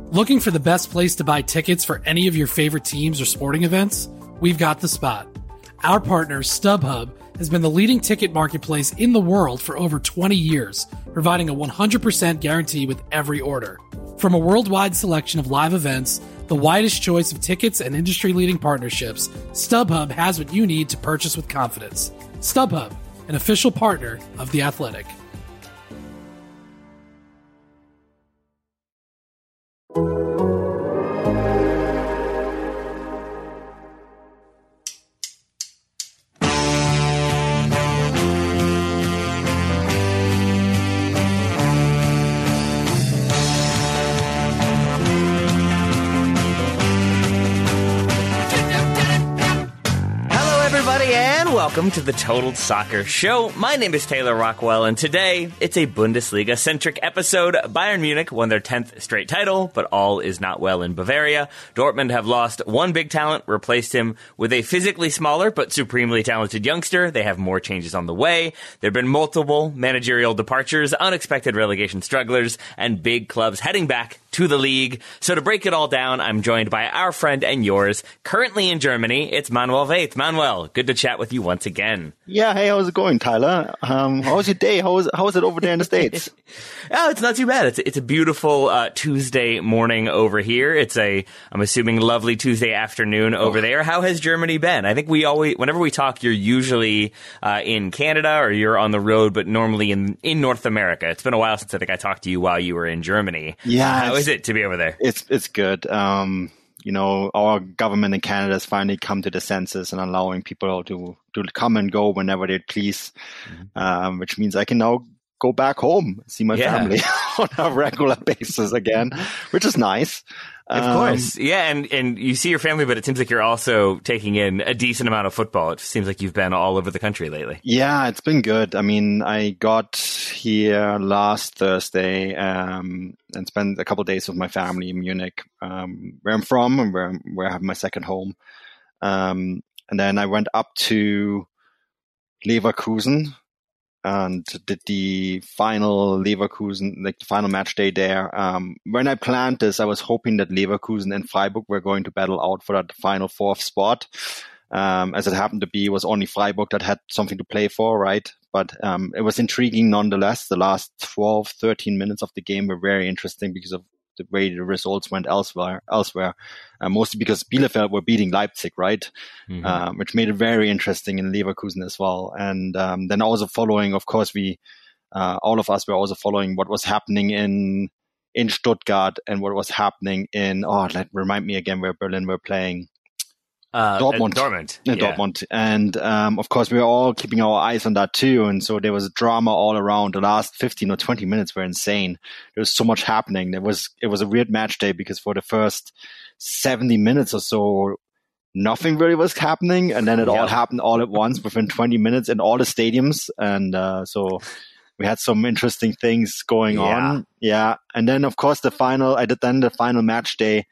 Looking for the best place to buy tickets for any of your favorite teams or sporting events? We've got the spot. Our partner, StubHub, has been the leading ticket marketplace in the world for over 20 years, providing a 100% guarantee with every order. From a worldwide selection of live events, the widest choice of tickets and industry-leading partnerships, StubHub has what you need to purchase with confidence. StubHub, an official partner of The Athletic. Welcome to the Total Soccer Show. My name is Taylor Rockwell, and today it's a Bundesliga-centric episode. Bayern Munich won their 10th straight title, but all is not well in Bavaria. Dortmund have lost one big talent, replaced him with a physically smaller but supremely talented youngster. They have more changes on the way. There have been multiple managerial departures, unexpected relegation strugglers, and big clubs heading back to the league. So to break it all down, I'm joined by our friend and yours, currently in Germany, it's Manuel Vaith. Manuel, good to chat with you once again. Yeah, hey, how's it going, Tyler? How's your day? How is it over there in the States? Oh, it's not too bad. It's a beautiful Tuesday morning over here. I'm assuming, lovely Tuesday afternoon over there. How has Germany been? I think whenever we talk, you're usually in Canada or you're on the road, but normally in North America. It's been a while since I think I talked to you while you were in Germany. Yeah. How is it to be over there? It's good. Our government in Canada has finally come to the senses and allowing people to come and go whenever they please, which means I can now go back home, see my family on a regular basis again, which is nice. Of course. Yeah, and you see your family, but it seems like you're also taking in a decent amount of football. It seems like you've been all over the country lately. Yeah, it's been good. I mean, I got here last Thursday and spent a couple of days with my family in Munich, where I'm from and where I have my second home. And then I went up to Leverkusen and did the final Leverkusen, the final match day there. When I planned this, I was hoping that Leverkusen and Freiburg were going to battle out for that final fourth spot. As it happened to be, it was only Freiburg that had something to play for, right? But it was intriguing nonetheless. The last 12, 13 minutes of the game were very interesting because of the way the results went elsewhere. Mostly because Bielefeld were beating Leipzig, right? Mm-hmm. Which made it very interesting in Leverkusen as well. And then also following, of course, all of us were also following what was happening in Stuttgart and what was happening remind me again where Berlin were playing. Dortmund. Dortmund. And of course, we were all keeping our eyes on that too. And so there was drama all around. The last 15 or 20 minutes were insane. There was so much happening. It was a weird match day because for the first 70 minutes or so, nothing really was happening. And then it all happened all at once within 20 minutes in all the stadiums. And so we had some interesting things going on. Yeah. And then, of course, the final match day.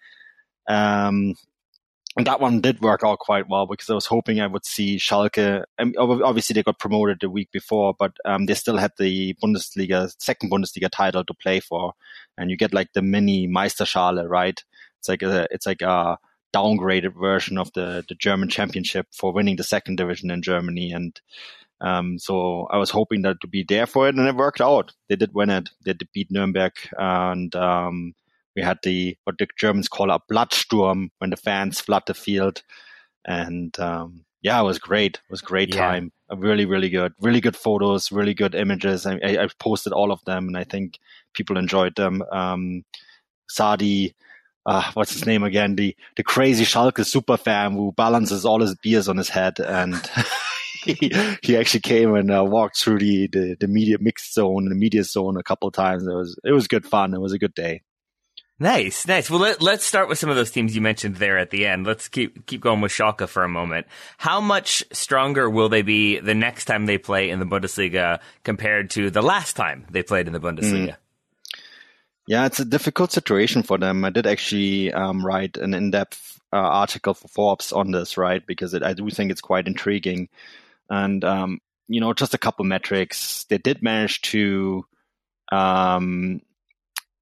And that one did work out quite well because I was hoping I would see Schalke. Obviously, they got promoted the week before, but they still had the second Bundesliga title to play for. And you get like the mini Meisterschale, right? It's like a downgraded version of the German championship for winning the second division in Germany. And so I was hoping that to be there for it, and it worked out. They did win it. They did beat Nuremberg, and we had what the Germans call a Blattsturm when the fans flood the field. And it was great. It was a great time. Really, really good. Really good photos, really good images. I posted all of them, and I think people enjoyed them. Sadi, what's his name again? The crazy Schalke super fan who balances all his beers on his head. And he actually came and walked through the media mixed zone and the media zone a couple of times. It was good fun. It was a good day. Nice. Well, let's start with some of those teams you mentioned there at the end. Let's keep going with Schalke for a moment. How much stronger will they be the next time they play in the Bundesliga compared to the last time they played in the Bundesliga? Yeah, it's a difficult situation for them. I did actually write an in-depth article for Forbes on this, right? Because I do think it's quite intriguing. And, just a couple metrics. They did manage to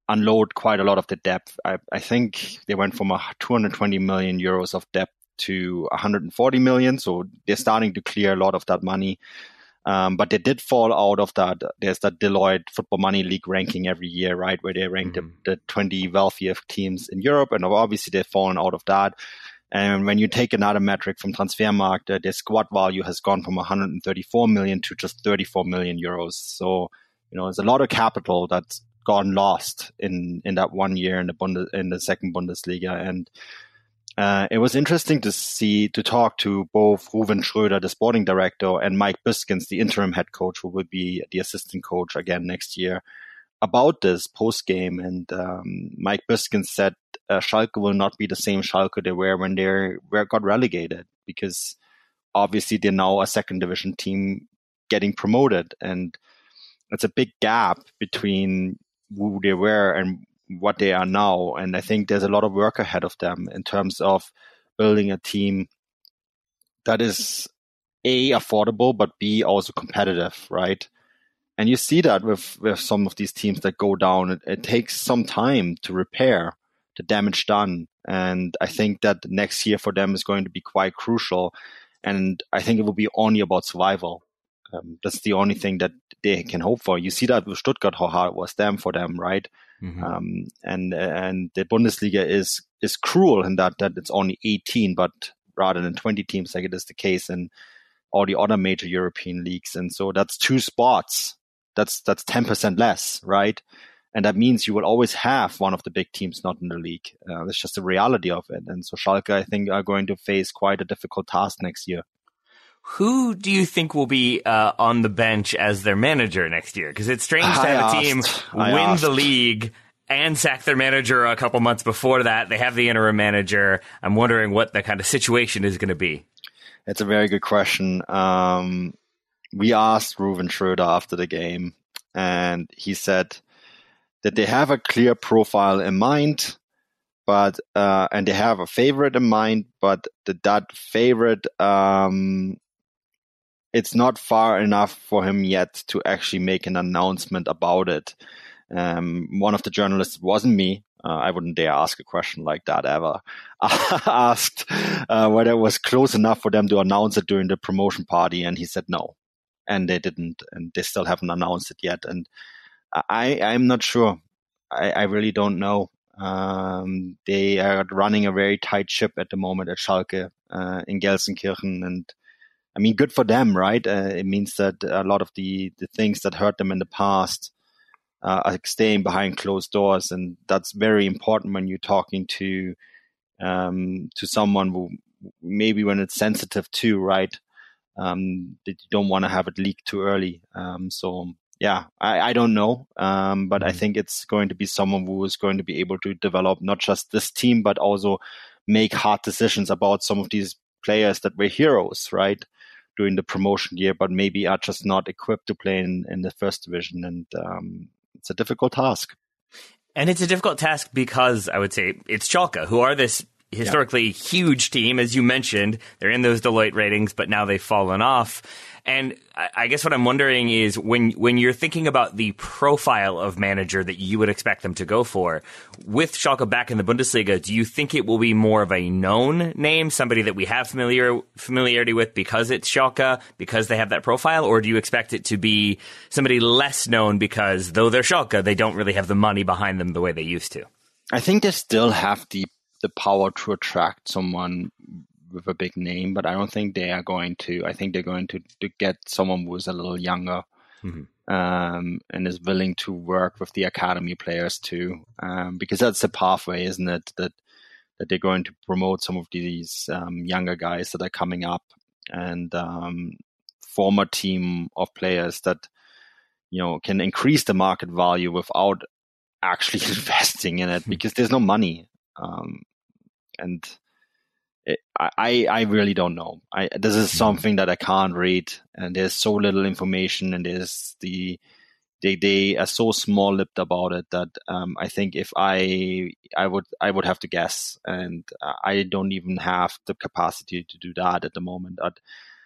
unload quite a lot of the depth. I think they went from 220 million euros of debt to 140 million. So they're starting to clear a lot of that money. But they did fall out of that. There's that Deloitte Football Money League ranking every year, right, where they rank the 20 wealthiest teams in Europe. And obviously they've fallen out of that. And when you take another metric from Transfermarkt, their squad value has gone from 134 million to just 34 million euros. So, there's a lot of capital that's gone lost in that 1 year in the second Bundesliga. And it was interesting to talk to both Ruven Schröder, the sporting director, and Mike Biskins, the interim head coach, who will be the assistant coach again next year, about this post-game. And Mike Biskins said Schalke will not be the same Schalke they were when they got relegated, because obviously they're now a second division team getting promoted. And it's a big gap between who they were and what they are now. And I think there's a lot of work ahead of them in terms of building a team that is A, affordable, but B, also competitive, right? And you see that with some of these teams that go down. It takes some time to repair the damage done. And I think that next year for them is going to be quite crucial. And I think it will be only about survival. That's the only thing that they can hope for. You see that with Stuttgart, how hard it was for them, right? Mm-hmm. And the Bundesliga is cruel in that it's only 18, but rather than 20 teams like it is the case in all the other major European leagues. And so that's 2 spots. That's 10% less, right? And that means you will always have one of the big teams not in the league. That's just the reality of it. And so Schalke, I think, are going to face quite a difficult task next year. Who do you think will be on the bench as their manager next year? Because it's strange to have a team win the league and sack their manager a couple months before that. They have the interim manager. I'm wondering what the kind of situation is going to be. It's a very good question. We asked Ruven Schröder after the game, and he said that they have a clear profile in mind, but and they have a favorite in mind, but that favorite, it's not far enough for him yet to actually make an announcement about it. One of the journalists, wasn't me, I wouldn't dare ask a question like that ever, asked whether it was close enough for them to announce it during the promotion party, and he said no. And they didn't, and they still haven't announced it yet. And I'm not sure. I really don't know. They are running a very tight ship at the moment at Schalke in Gelsenkirchen. And I mean, good for them, right? It means that a lot of the things that hurt them in the past are staying behind closed doors. And that's very important when you're talking to someone who maybe when it's sensitive too, right? That you don't want to have it leak too early. So yeah, I don't know. But I think it's going to be someone who is going to be able to develop not just this team, but also make hard decisions about some of these players that were heroes, right? During the promotion year, but maybe are just not equipped to play in the first division. And it's a difficult task. And it's a difficult task because I would say it's Schalke, who are this historically huge team, as you mentioned. They're in those Deloitte ratings, but now they've fallen off. And I guess what I'm wondering is when you're thinking about the profile of manager that you would expect them to go for, with Schalke back in the Bundesliga, do you think it will be more of a known name, somebody that we have familiarity with because it's Schalke, because they have that profile? Or do you expect it to be somebody less known because, though they're Schalke, they don't really have the money behind them the way they used to? I think they still have the power to attract someone with a big name, but I don't think they are going to. I think they're going to get someone who is a little younger and is willing to work with the academy players too, because that's the pathway, isn't it? That they're going to promote some of these younger guys that are coming up and form a team of players that can increase the market value without actually investing in it, because there's no money. And I really don't know. This is something that I can't read, and there's so little information, and they are so small-lipped about it that I think if I would have to guess, and I don't even have the capacity to do that at the moment.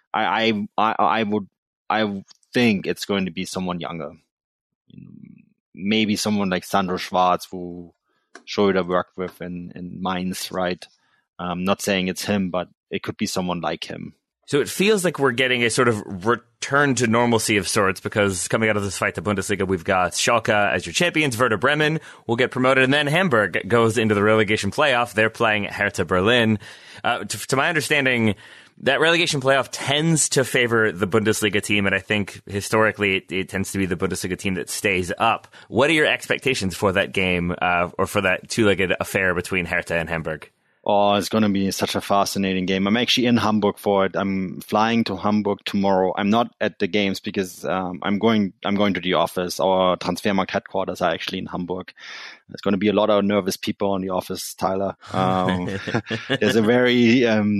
I would think it's going to be someone younger. maybe someone like Sandro Schwarz, who Schröder worked with in Mainz, right? Not saying it's him, but it could be someone like him. So it feels like we're getting a sort of return to normalcy of sorts, because coming out of this fight to Bundesliga, we've got Schalke as your champions, Werder Bremen will get promoted, and then Hamburg goes into the relegation playoff. They're playing Hertha Berlin. To my understanding, that relegation playoff tends to favor the Bundesliga team, and I think historically it tends to be the Bundesliga team that stays up. What are your expectations for that game, or for that two-legged affair between Hertha and Hamburg? Oh, it's going to be such a fascinating game. I'm actually in Hamburg for it. I'm flying to Hamburg tomorrow. I'm not at the games because I'm going to the office. Our Transfermarkt headquarters are actually in Hamburg. There's going to be a lot of nervous people in the office, Tyler. There's a very,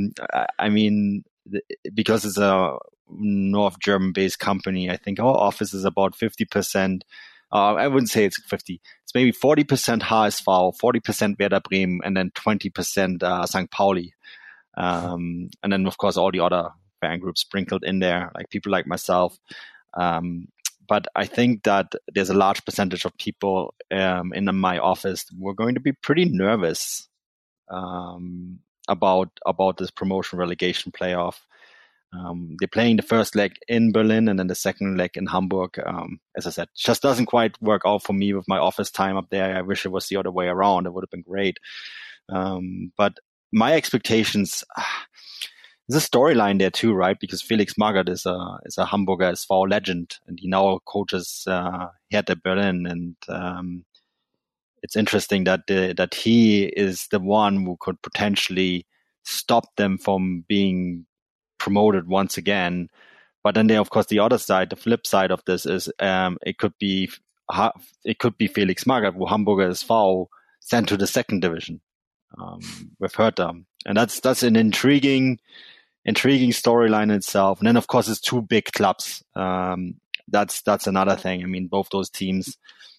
because it's a North German-based company, I think our office is about 50%. I wouldn't say it's 50. It's maybe 40% HSV, 40% Werder Bremen, and then 20% St. Pauli. And then, of course, all the other fan groups sprinkled in there, like people like myself. But I think that there's a large percentage of people in my office who are going to be pretty nervous about this promotion relegation playoff. They're playing the first leg in Berlin and then the second leg in Hamburg. As I said, just doesn't quite work out for me with my office time up there. I wish it was the other way around. It would have been great. But my expectations, there's a storyline there too, right? Because Felix Magath is a Hamburger SV legend, and he now coaches Hertha Berlin. And it's interesting that he is the one who could potentially stop them from being promoted once again. But then there, of course, the other side, the flip side of this is it could be Felix Magath, who Hamburger SV sent to the second division with Hertha, and that's an intriguing storyline in itself. And then, of course, it's two big clubs. That's another thing. I mean, both those teams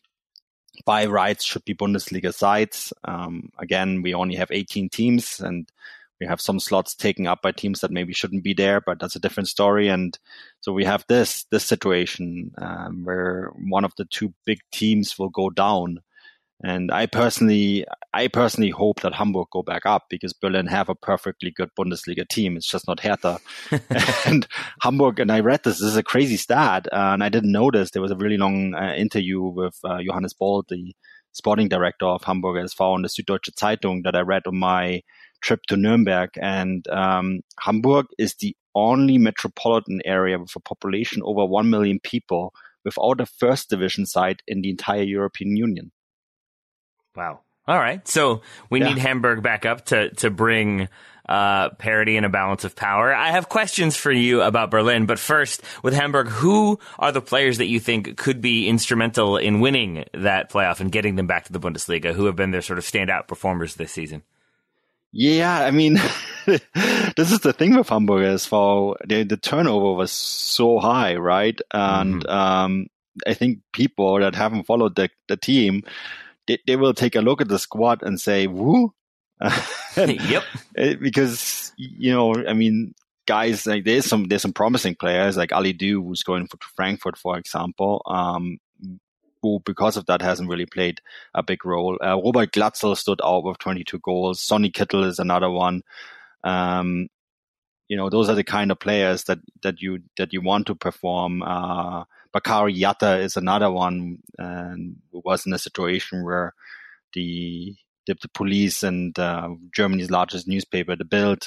by rights should be Bundesliga sides. Again, we only have 18 teams, and we have some slots taken up by teams that maybe shouldn't be there, but that's a different story. And so we have this situation where one of the two big teams will go down. And I personally hope that Hamburg go back up, because Berlin have a perfectly good Bundesliga team. It's just not Hertha. And Hamburg, and I read this is a crazy stat, and I didn't know this. There was a really long interview with Johannes Bold, the sporting director of Hamburg SV, in the Süddeutsche Zeitung that I read on my trip to Nuremberg. And Hamburg is the only metropolitan area with a population over 1 million people without a first division side in the entire European Union. Wow. All right. So we need Hamburg back up to bring parity and a balance of power. I have questions for you about Berlin, but first, with Hamburg, who are the players that you think could be instrumental in winning that playoff and getting them back to the Bundesliga? Who have been their sort of standout performers this season? Yeah, I mean, this is the thing with Hamburg as well. The turnover was so high, right? And I think people that haven't followed the team, they will take a look at the squad and say, woo. Yep. Because, I mean, guys, like there's some promising players like Ali Du, who's going to Frankfurt, for example, who because of that hasn't really played a big role. Robert Glatzel stood out with 22 goals. Sonny Kittel is another one. Those are the kind of players that you want to perform. Bakary Yatta is another one, and who was in a situation where the police and Germany's largest newspaper, the Bild,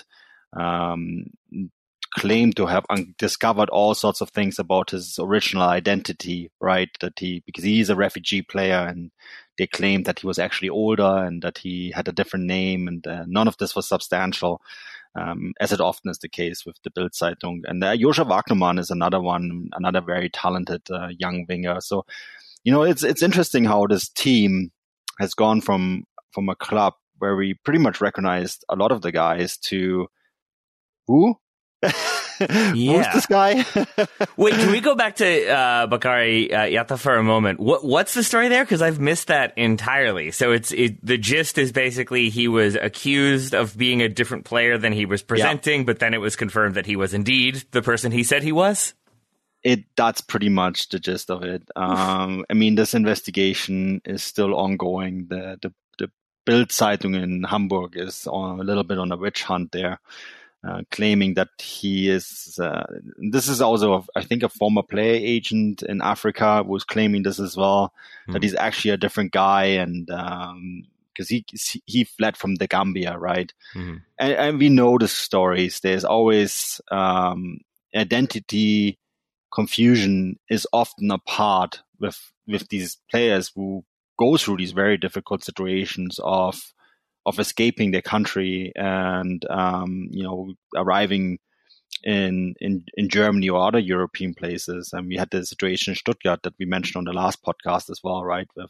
claimed to have discovered all sorts of things about his original identity, right? Because he is a refugee player, and they claimed that he was actually older and that he had a different name, and none of this was substantial, as it often is the case with the Bild Zeitung. And Joscha Wagnermann is another one, another very talented young winger. So, it's interesting how this team has gone from a club where we pretty much recognized a lot of the guys to who? Who's this guy? Wait, can we go back to Bakary Yatta for a moment? What's the story there? Because I've missed that entirely. So the gist is basically he was accused of being a different player than he was presenting, but then it was confirmed that he was indeed the person he said he was? That's pretty much the gist of it. I mean, this investigation is still ongoing. The Bild Zeitung in Hamburg is a little bit on a witch hunt there, claiming that he is. This is also, I think, a former player agent in Africa was claiming this as well, that he's actually a different guy, and because he fled from the Gambia, right? And we know the stories. There's always identity confusion is often a part with these players who go through these very difficult situations of escaping their country and arriving in Germany or other European places. And we had the situation in Stuttgart that we mentioned on the last podcast as well, right? With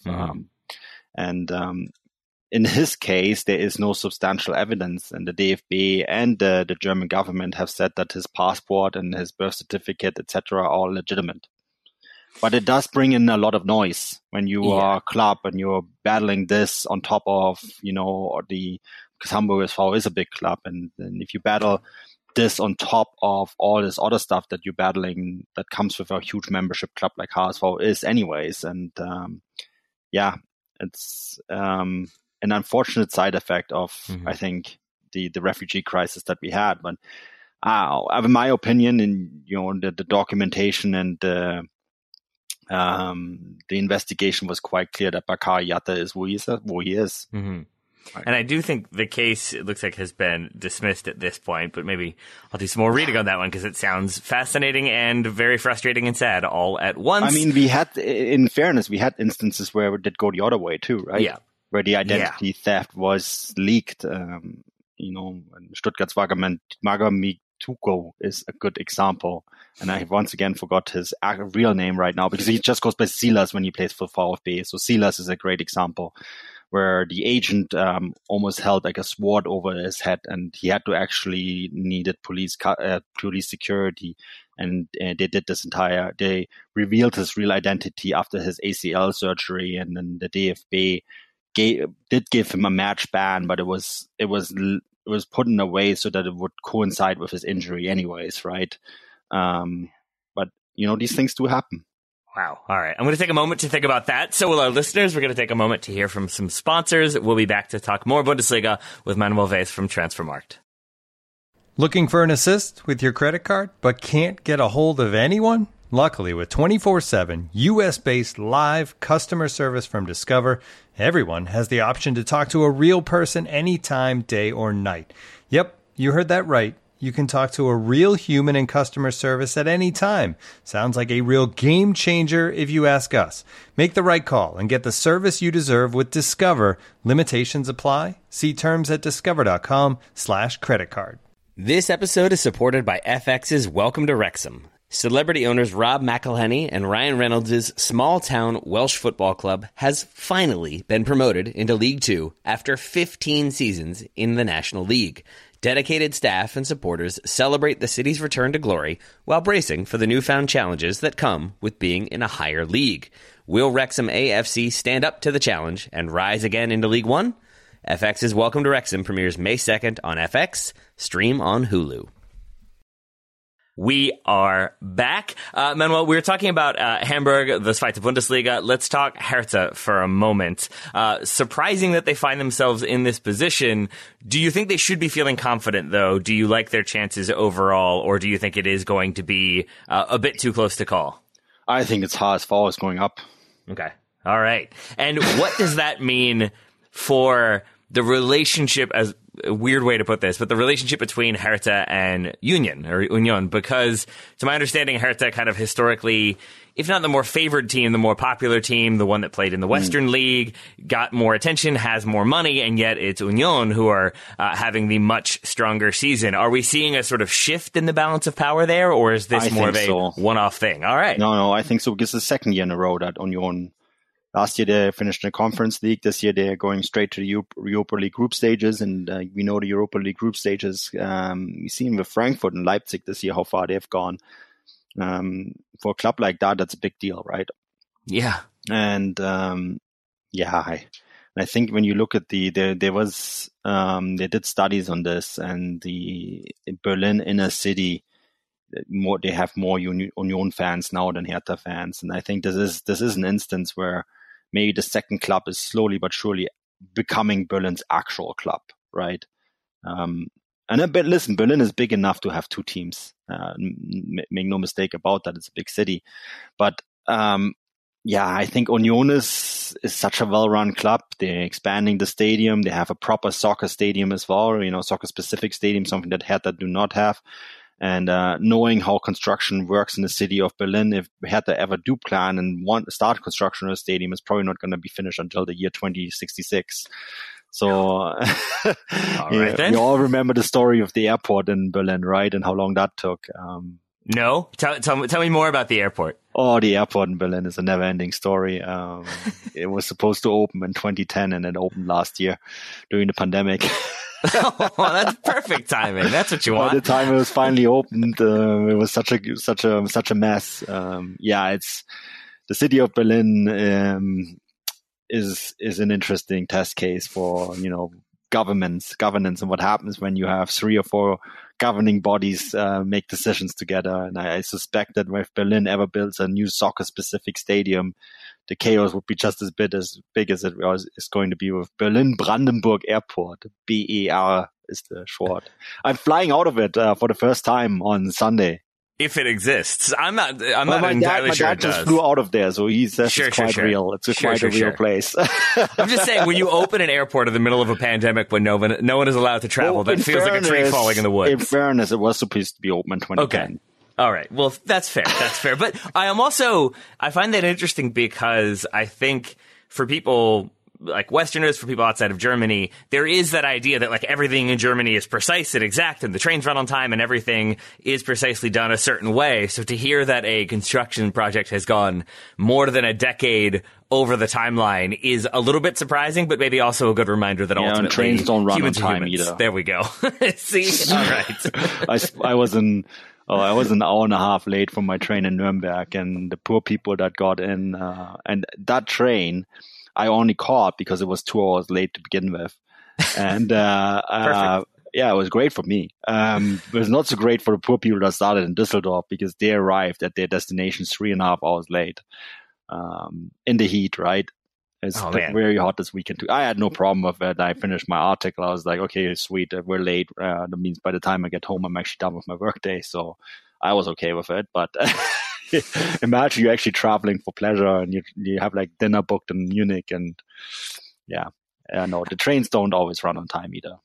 in his case, there is no substantial evidence, and the DFB and the German government have said that his passport and his birth certificate, etc., are all legitimate. But it does bring in a lot of noise when you are a club and you're battling this on top of, because Hamburg SV is a big club, and if you battle this on top of all this other stuff that you're battling that comes with a huge membership club like HSV is anyways, and it's an unfortunate side effect of, I think, the refugee crisis that we had. But in my opinion, in the documentation and the investigation was quite clear that Bakary Yatta is who he is. Right. And I do think the case, it looks like, has been dismissed at this point, but maybe I'll do some more reading on that one because it sounds fascinating and very frustrating and sad all at once. I mean, in fairness, we had instances where it did go the other way too, right? Yeah. Where the identity theft was leaked. And Stuttgart's Magamituko is a good example. And I once again forgot his real name right now because he just goes by Silas when he plays for VfB. So Silas is a great example where the agent almost held like a sword over his head, and he had to actually needed police security. And they did they revealed his real identity after his ACL surgery, and then the DFB did give him a match ban, but it was put in a way so that it would coincide with his injury anyways, right? But these things do happen. Wow. All right. I'm going to take a moment to think about that. So will our listeners. We're going to take a moment to hear from some sponsors. We'll be back to talk more Bundesliga with Manuel Weiss from Transfermarkt. Looking for an assist with your credit card, but can't get a hold of anyone? Luckily, with 24/7 U.S.-based live customer service from Discover, everyone has the option to talk to a real person anytime, day or night. Yep, you heard that right. You can talk to a real human in customer service at any time. Sounds like a real game changer if you ask us. Make the right call and get the service you deserve with Discover. Limitations apply. See terms at discover.com/creditcard. This episode is supported by FX's Welcome to Wrexham. Celebrity owners Rob McElhenney and Ryan Reynolds' small-town Welsh football club has finally been promoted into League Two after 15 seasons in the National League. Dedicated staff and supporters celebrate the city's return to glory while bracing for the newfound challenges that come with being in a higher league. Will Wrexham AFC stand up to the challenge and rise again into League One? FX's Welcome to Wrexham premieres May 2nd on FX, stream on Hulu. We are back. Manuel, we were talking about Hamburg, the Zweite Bundesliga. Let's talk Hertha for a moment. Surprising that they find themselves in this position. Do you think they should be feeling confident, though? Do you like their chances overall, or do you think it is going to be a bit too close to call? I think it's HSV is going up. Okay. All right. And what does that mean for the relationship, as a weird way to put this, but the relationship between Hertha and Union, because to my understanding, Hertha kind of historically, if not the more favored team, the more popular team, the one that played in the Western League, got more attention, has more money, and yet it's Union who are having the much stronger season. Are we seeing a sort of shift in the balance of power there, or is this more of a one-off thing? All right. No, I think so, because it's the second year in a row that Union, last year they finished in the Conference League. This year they're going straight to the Europa League group stages, and we know the Europa League group stages. We've seen with Frankfurt and Leipzig this year how far they've gone. For a club like that, that's a big deal, right? Yeah. And I think when you look at they did studies on this, and the Berlin inner city they have more Union fans now than Hertha fans, and I think this is an instance where maybe the second club is slowly but surely becoming Berlin's actual club, right? Listen, Berlin is big enough to have two teams. Make no mistake about that; it's a big city, but I think Union is such a well-run club. They're expanding the stadium. They have a proper soccer stadium as well, soccer-specific stadium, something that Hertha do not have. And knowing how construction works in the city of Berlin, if Hertha ever do plan and want to start construction of a stadium, it's probably not going to be finished until the year 2066. So you all remember the story of the airport in Berlin, right? And how long that took. No, tell me more about the airport. Oh, the airport in Berlin is a never-ending story. It was supposed to open in 2010, and it opened last year during the pandemic. Oh, that's perfect timing. That's what you want. By the time it was finally opened, it was such a mess. It's the city of Berlin is an interesting test case for governance, and what happens when you have 3 or 4 governing bodies make decisions together. And I suspect that if Berlin ever builds a new soccer-specific stadium, the chaos would be just as big as it is going to be with Berlin Brandenburg Airport. BER is the short. I'm flying out of it for the first time on Sunday. If it exists, I'm not entirely sure it does. My dad just flew out of there, so he says it's quite real. It's quite a real place. I'm just saying, when you open an airport in the middle of a pandemic when no one is allowed to travel, that feels like a tree falling in the woods. In fairness, it was supposed to be open in 2010. Okay. All right. Well, that's fair. That's fair. But I find that interesting because I think for people like Westerners, for people outside of Germany, there is that idea that like everything in Germany is precise and exact and the trains run on time and everything is precisely done a certain way. So to hear that a construction project has gone more than a decade over the timeline is a little bit surprising, but maybe also a good reminder that ultimately trains don't run on time either. There we go. See? All right. I was an hour and a half late from my train in Nuremberg, and the poor people that got in, and that train I only caught because it was 2 hours late to begin with. And it was great for me. It was not so great for the poor people that started in Düsseldorf because they arrived at their destination 3.5 hours late in the heat, right? It's very hot this weekend too. I had no problem with it. I finished my article. I was like, okay, sweet, we're late. That means by the time I get home, I'm actually done with my workday. So I was okay with it. But imagine you're actually traveling for pleasure and you have like dinner booked in Munich, and the trains don't always run on time either.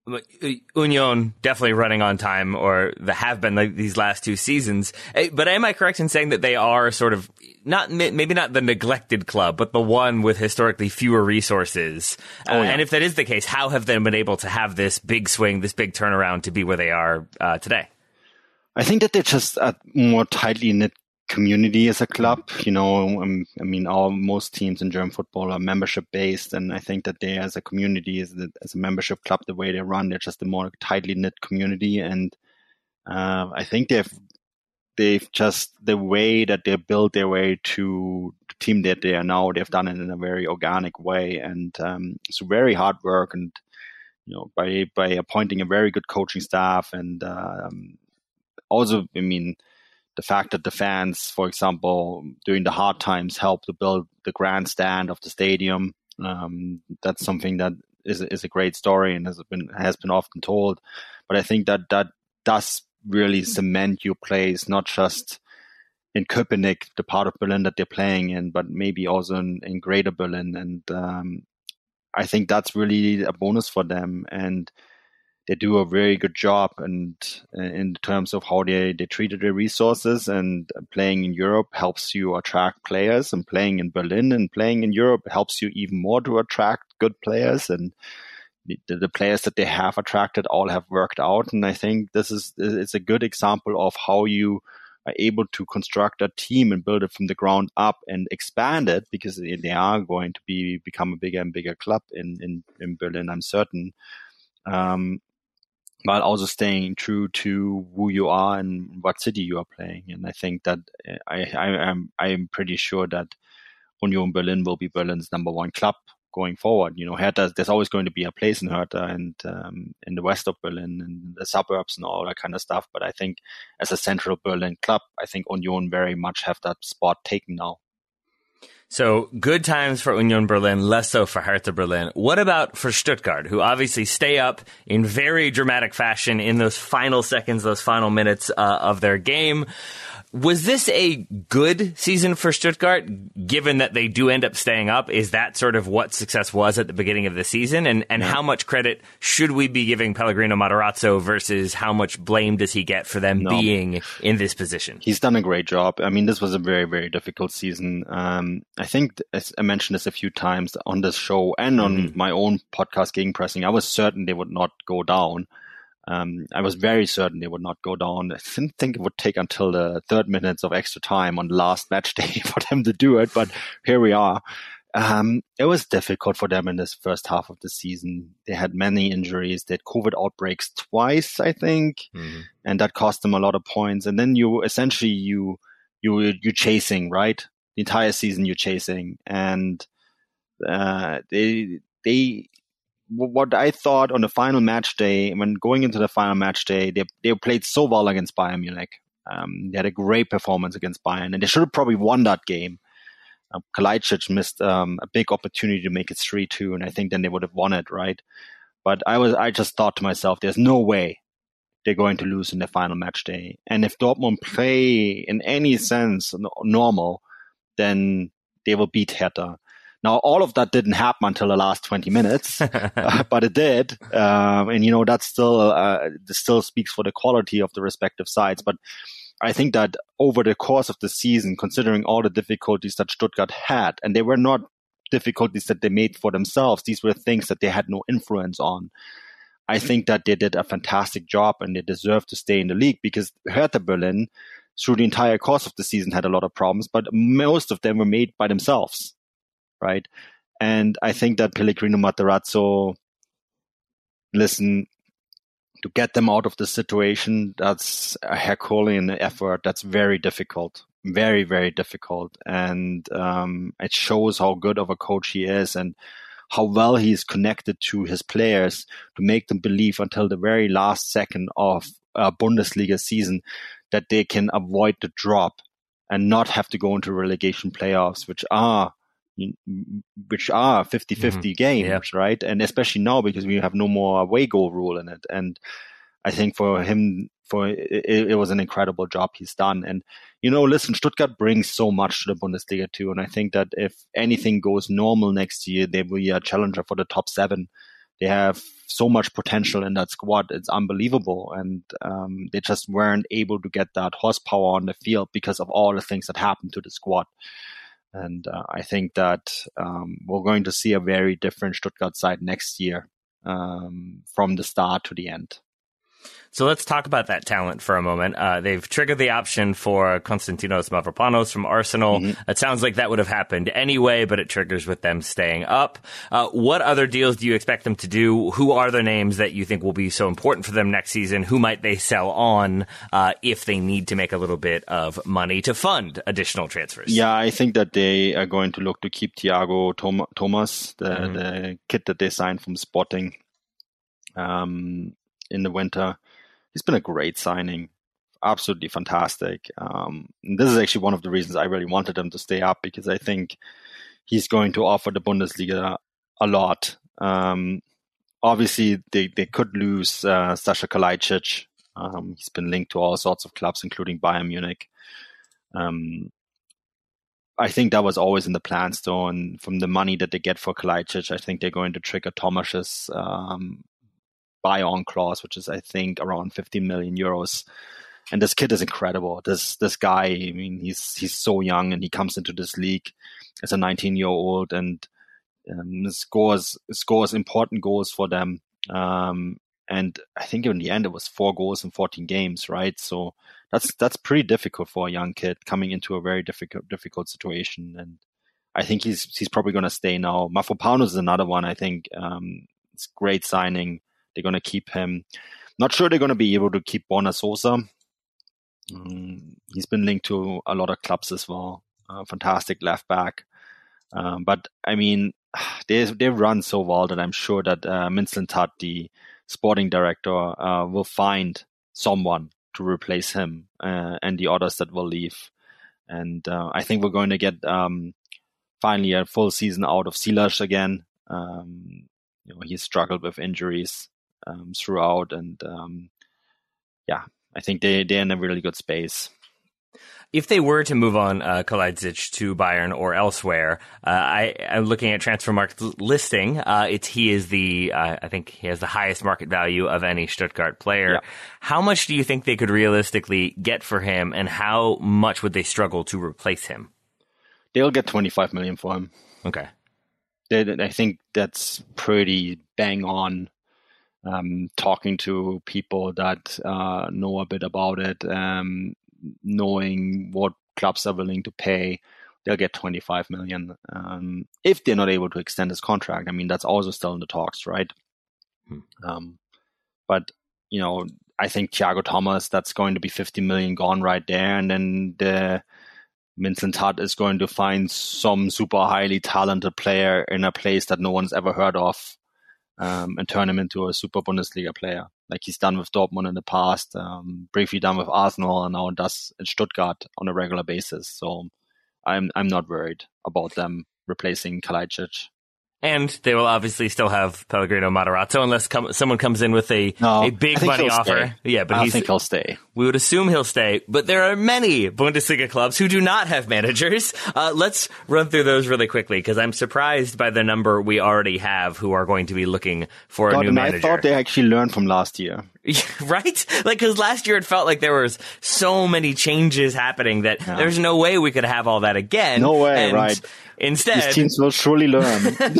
Union definitely running on time, or they have been like these last 2 seasons. But am I correct in saying that they are sort of maybe not the neglected club, but the one with historically fewer resources? And if that is the case, how have they been able to have this big swing, this big turnaround to be where they are today? I think that they're just a more tightly knit community as a club. Most teams in German football are membership based, and I think that they as a community, as a membership club, the way they run, they're just a more tightly knit community. And I think they've just, the way that they built their way to the team that they are now, they've done it in a very organic way, and so very hard work, and by appointing a very good coaching staff, and also, the fact that the fans, for example, during the hard times helped to build the grandstand of the stadium. That's something that is a great story and has been often told. But I think that does really cement your place, not just in Köpenick, the part of Berlin that they're playing in, but maybe also in Greater Berlin. And I think that's really a bonus for them. And they do a very good job, and in terms of how they treated their resources. And playing in Europe helps you attract players, and playing in Berlin and playing in Europe helps you even more to attract good players. And the players that they have attracted all have worked out. And I think it's a good example of how you are able to construct a team and build it from the ground up and expand it, because they are going to become a bigger and bigger club in Berlin, I'm certain. While also staying true to who you are and what city you are playing. And I think that I am pretty sure that Union Berlin will be Berlin's number 1 club going forward. Hertha, there's always going to be a place in Hertha and in the west of Berlin and the suburbs and all that kind of stuff. But I think as a central Berlin club, I think Union very much have that spot taken now. So good times for Union Berlin, less so for Hertha Berlin. What about for Stuttgart, who obviously stay up in very dramatic fashion in those final seconds, those final minutes of their game? Was this a good season for Stuttgart, given that they do end up staying up? Is that sort of what success was at the beginning of the season? And how much credit should we be giving Pellegrino Matarazzo versus how much blame does he get for them being in this position? He's done a great job. I mean, this was a very, very difficult season. I think, as I mentioned this a few times on this show and on my own podcast, Gegenpressing, I was certain they would not go down. I was very certain they would not go down. I didn't think it would take until the 3rd minutes of extra time on the last match day for them to do it, but here we are. It was difficult for them in this first half of the season. They had many injuries. They had COVID outbreaks twice, I think, and that cost them a lot of points. And then you're chasing, right? The entire season you're chasing, and what I thought on the final match day, when going into the final match day, they played so well against Bayern Munich. They had a great performance against Bayern, and they should have probably won that game. Kalajdzic missed a big opportunity to make it 3-2, and I think then they would have won it, right? But I just thought to myself, there's no way they're going to lose in the final match day. And if Dortmund play in any sense normal, then they will beat Hertha. Now, all of that didn't happen until the last 20 minutes, but it did. And, that still speaks for the quality of the respective sides. But I think that over the course of the season, considering all the difficulties that Stuttgart had, and they were not difficulties that they made for themselves, these were things that they had no influence on. I think that they did a fantastic job and they deserve to stay in the league, because Hertha Berlin, through the entire course of the season, had a lot of problems, but most of them were made by themselves. Right. And I think that Pellegrino Matarazzo, to get them out of the situation, that's a Herculean effort. That's very difficult, very, very difficult. And it shows how good of a coach he is and how well he is connected to his players to make them believe until the very last second of a Bundesliga season that they can avoid the drop and not have to go into relegation playoffs, which are 50-50 games, right? And especially now, because we have no more away goal rule in it. And I think for him, it was an incredible job he's done. And, listen, Stuttgart brings so much to the Bundesliga too. And I think that if anything goes normal next year, they will be a challenger for the top 7. They have so much potential in that squad. It's unbelievable. And they just weren't able to get that horsepower on the field because of all the things that happened to the squad. And I think that we're going to see a very different Stuttgart side next year from the start to the end. So let's talk about that talent for a moment. They've triggered the option for Konstantinos Mavropanos from Arsenal. It sounds like that would have happened anyway, but it triggers with them staying up. What other deals do you expect them to do? Who are the names that you think will be so important for them next season? Who might they sell on if they need to make a little bit of money to fund additional transfers? Yeah, I think that they are going to look to keep Thiago Thomas, the kid that they signed from Sporting in the winter. He's been a great signing, absolutely fantastic. This is actually one of the reasons I really wanted him to stay up, because I think he's going to offer the Bundesliga a lot. Obviously, they could lose Sasha Kalajdzic. He's been linked to all sorts of clubs, including Bayern Munich. I think that was always in the plans, though, and from the money that they get for Kalajdzic, I think they're going to trigger Tomas's buy-on clause, which is, I think, around 15 million euros. And this kid is incredible. This guy, I mean, he's so young, and he comes into this league as a 19-year-old and scores important goals for them. And I think in the end it was 4 goals in 14 games, right? So that's pretty difficult for a young kid coming into a very difficult situation. And I think he's probably going to stay now. Mavropanos is another one. I think it's a great signing. They're going to keep him. Not sure they're going to be able to keep Borna Sosa. He's been linked to a lot of clubs as well. Fantastic left back. But I mean, they run so well that I'm sure that Mislintat, the sporting director, will find someone to replace him and the others that will leave. And I think we're going to get finally a full season out of Silas again. He struggled with injuries throughout, and I think they're in a really good space. If they were to move on Kalajdzic to Bayern or elsewhere, I'm looking at Transfermarkt's listing. I think he has the highest market value of any Stuttgart player. Yeah. How much do you think they could realistically get for him, and how much would they struggle to replace him? They'll get 25 million for him. Okay. I think that's pretty bang on. Talking to people that know a bit about it, knowing what clubs are willing to pay, they'll get 25 million. If they're not able to extend his contract, I mean, that's also still in the talks, right? But, I think Thiago Thomas, that's going to be 50 million gone right there. And then the Mislintat is going to find some super highly talented player in a place that no one's ever heard of, and turn him into a super Bundesliga player, like he's done with Dortmund in the past, briefly done with Arsenal, and now does in Stuttgart on a regular basis. So I'm not worried about them replacing Kalajdzic. And they will obviously still have Pellegrino Matarazzo unless someone comes in with a big money offer. Stay. Yeah, but I think he'll stay. We would assume he'll stay, but there are many Bundesliga clubs who do not have managers. Let's run through those really quickly, because I'm surprised by the number we already have who are going to be looking for a new manager. I thought they actually learned from last year. Right? Because last year it felt like there was so many changes happening that there's no way we could have all that again. No way, right? Instead, these teams will surely learn.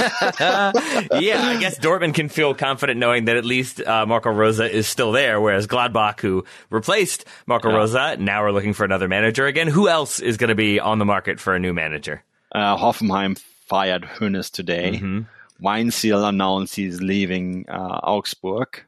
I guess Dortmund can feel confident knowing that at least Marco Rosa is still there, whereas Gladbach, who replaced Marco Rosa, now are looking for another manager again. Who else is going to be on the market for a new manager? Hoffenheim fired Hoeneß today. Weinziel announced he's leaving Augsburg.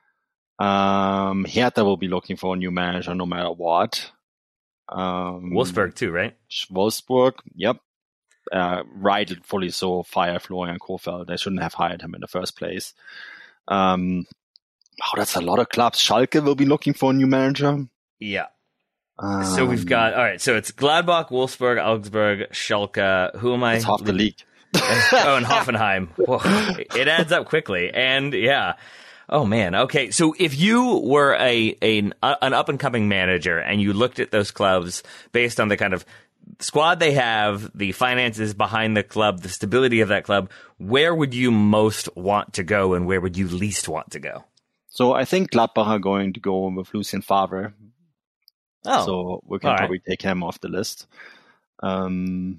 Hertha will be looking for a new manager no matter what. Wolfsburg too, right? Wolfsburg, yep. Rightfully so, fire Florian Kohfeldt. They shouldn't have hired him in the first place. That's a lot of clubs. Schalke will be looking for a new manager. Yeah. So we've got, all right, so it's Gladbach, Wolfsburg, Augsburg, Schalke. Who am I? It's half the league. And Hoffenheim. Whoa, it adds up quickly. And oh man. Okay. So if you were an up and coming manager and you looked at those clubs based on the kind of squad they have, the finances behind the club, the stability of that club, where would you most want to go and where would you least want to go? So I think Gladbach are going to go with Lucien Favre. Oh. So we can probably take him off the list. Wow,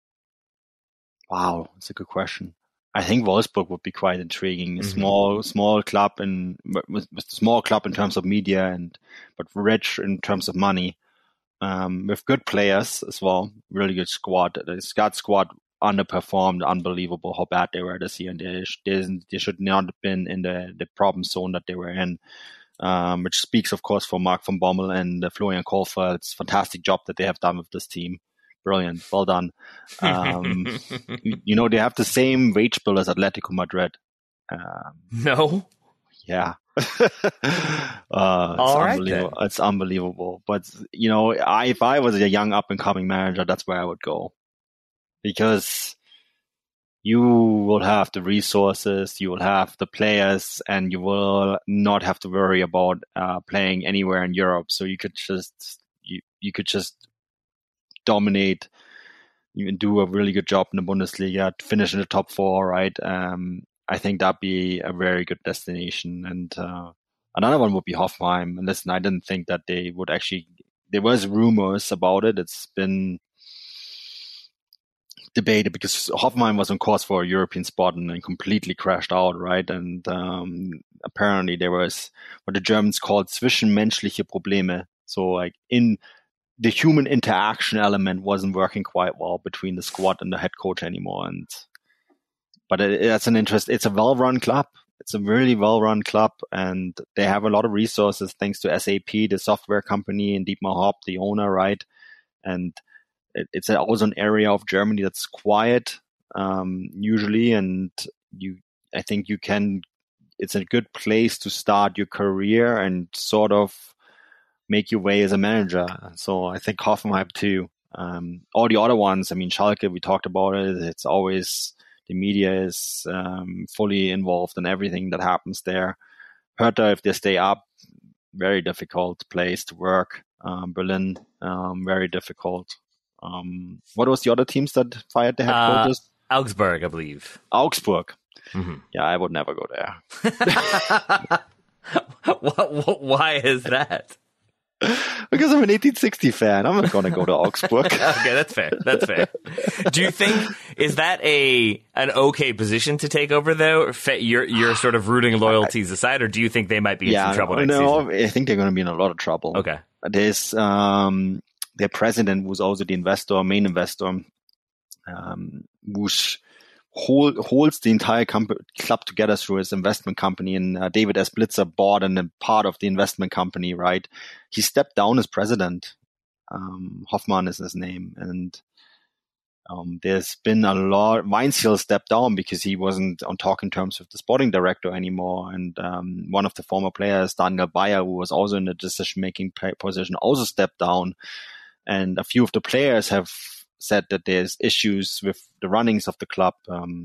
that's a good question. I think Wolfsburg would be quite intriguing. A small club with small club in terms of media but rich in terms of money. With good players as well, really good squad. The squad underperformed, unbelievable how bad they were this year, and they should not have been in the problem zone that they were in, which speaks, of course, for Mark van Bommel and Florian Kohfeldt's fantastic job that they have done with this team. Brilliant, well done. They have the same wage bill as Atletico Madrid. No. Yeah. Unbelievable. It's unbelievable. But, if I was a young up-and-coming manager, that's where I would go. Because you will have the resources, you will have the players, and you will not have to worry about playing anywhere in Europe. So you could just dominate, you do a really good job in the Bundesliga, finish in the top 4, right? I think that'd be a very good destination. And another one would be Hoffenheim. And listen, I didn't think that they would actually, there was rumors about it. It's been debated because Hoffenheim was on course for a European spot and then completely crashed out, right? And apparently there was what the Germans called zwischenmenschliche Probleme. So like in the human interaction element wasn't working quite well between the squad and the head coach anymore. But that's an interest. It's a well-run club. It's a really well-run club, and they have a lot of resources thanks to SAP, the software company, and Dietmar Hopp, the owner, right? And it's also an area of Germany that's quiet. usually, and I think it's a good place to start your career and sort of make your way as a manager. So I think Hoffenheim too. All the other ones, I mean, Schalke, we talked about it. It's always, the media is fully involved in everything that happens there. Hertha, if they stay up, very difficult place to work. Berlin, very difficult. What was the other teams that fired the head coaches? Augsburg, I believe. Augsburg. Mm-hmm. Yeah, I would never go there. Why is that? Because I'm an 1860 fan. I'm not going to go to Augsburg. Okay, that's fair. That's fair. Do you think, is that an okay position to take over, though? You're sort of rooting loyalties aside, or do you think they might be in some trouble next season? I think they're going to be in a lot of trouble. Okay. There's their president, who's also the main investor, who holds the entire club together through his investment company, and David S. Blitzer bought a part of the investment company, right? He stepped down as president. Hoffmann is his name. And there's been a lot. Weinziel stepped down because he wasn't on talking terms with the sporting director anymore. And one of the former players, Daniel Bayer, who was also in the decision-making position, also stepped down. And a few of the players have said that there's issues with the runnings of the club.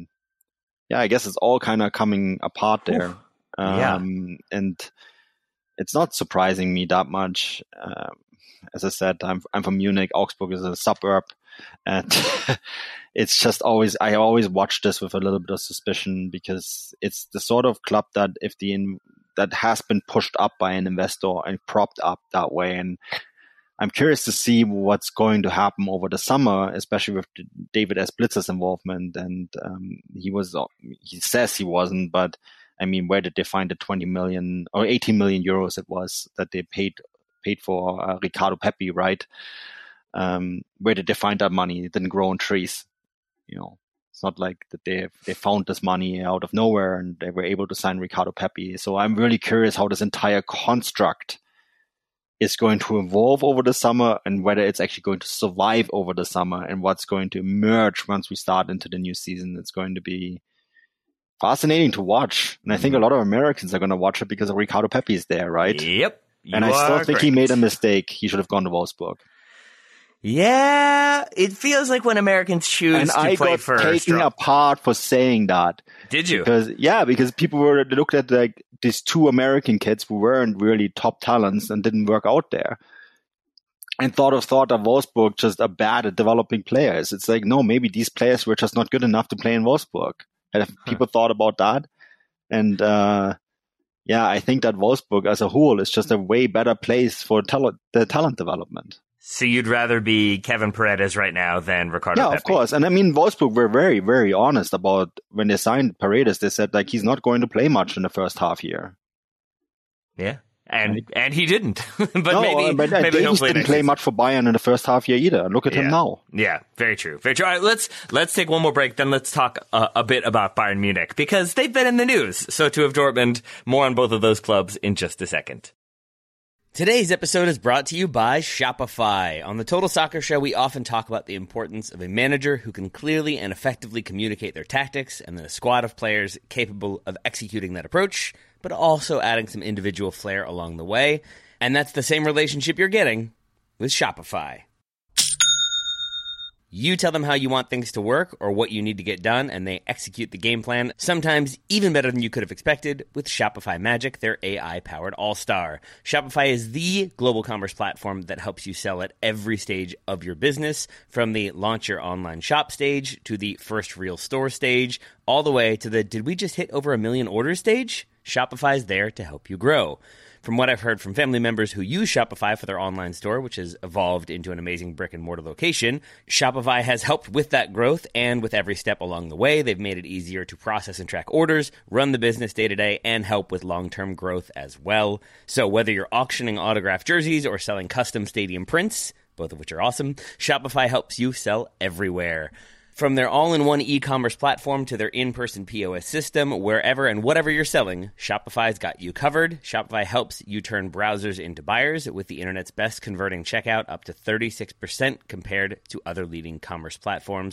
I guess it's all kind of coming apart there. And it's not surprising me that much. As I said, I'm from Munich. Augsburg is a suburb, and it's just I always watch this with a little bit of suspicion, because it's the sort of club that that has been pushed up by an investor and propped up that way. And I'm curious to see what's going to happen over the summer, especially with David S. Blitzer's involvement. And he says he wasn't, but I mean, where did they find the 20 million or 18 million euros it was that they paid for Ricardo Pepi, right? Where did they find that money? It didn't grow on trees. It's not like that they found this money out of nowhere and they were able to sign Ricardo Pepi. So I'm really curious how this entire construct is going to evolve over the summer, and whether it's actually going to survive over the summer, and what's going to emerge once we start into the new season. It's going to be fascinating to watch. And I think a lot of Americans are going to watch it because Ricardo Pepi is there, right? Yep. And I still think he made a mistake. He should have gone to Wolfsburg. Yeah, it feels like when Americans choose to play for... And I got taken apart for saying that. Did you? Because people looked at like these two American kids who weren't really top talents and didn't work out there, and thought that Wolfsburg just are bad at developing players. It's like, no, maybe these players were just not good enough to play in Wolfsburg. Have people thought about that? And I think that Wolfsburg as a whole is just a way better place for the talent development. So you'd rather be Kevin Paredes right now than Ricardo Pepi? Yeah, of course. And I mean, Wolfsburg were very, very honest about when they signed Paredes. They said like he's not going to play much in the first half year. Yeah, and he didn't. But maybe Davies didn't play much for Bayern in the first half year either. Look at him now. Yeah, very true. Very true. All right, let's take one more break. Then let's talk a bit about Bayern Munich, because they've been in the news. So too have Dortmund. More on both of those clubs in just a second. Today's episode is brought to you by Shopify. On the Total Soccer Show, we often talk about the importance of a manager who can clearly and effectively communicate their tactics, and then a squad of players capable of executing that approach, but also adding some individual flair along the way. And that's the same relationship you're getting with Shopify. You tell them how you want things to work or what you need to get done, and they execute the game plan, sometimes even better than you could have expected, with Shopify Magic, their AI-powered all-star. Shopify is the global commerce platform that helps you sell at every stage of your business, from the launch your online shop stage to the first real store stage, all the way to the did we just hit over 1 million orders stage? Shopify's there to help you grow. From what I've heard from family members who use Shopify for their online store, which has evolved into an amazing brick-and-mortar location, Shopify has helped with that growth, and with every step along the way, they've made it easier to process and track orders, run the business day-to-day, and help with long-term growth as well. So whether you're auctioning autographed jerseys or selling custom stadium prints, both of which are awesome, Shopify helps you sell everywhere. From their all-in-one e-commerce platform to their in-person POS system, wherever and whatever you're selling, Shopify's got you covered. Shopify helps you turn browsers into buyers with the internet's best converting checkout, up to 36% compared to other leading commerce platforms.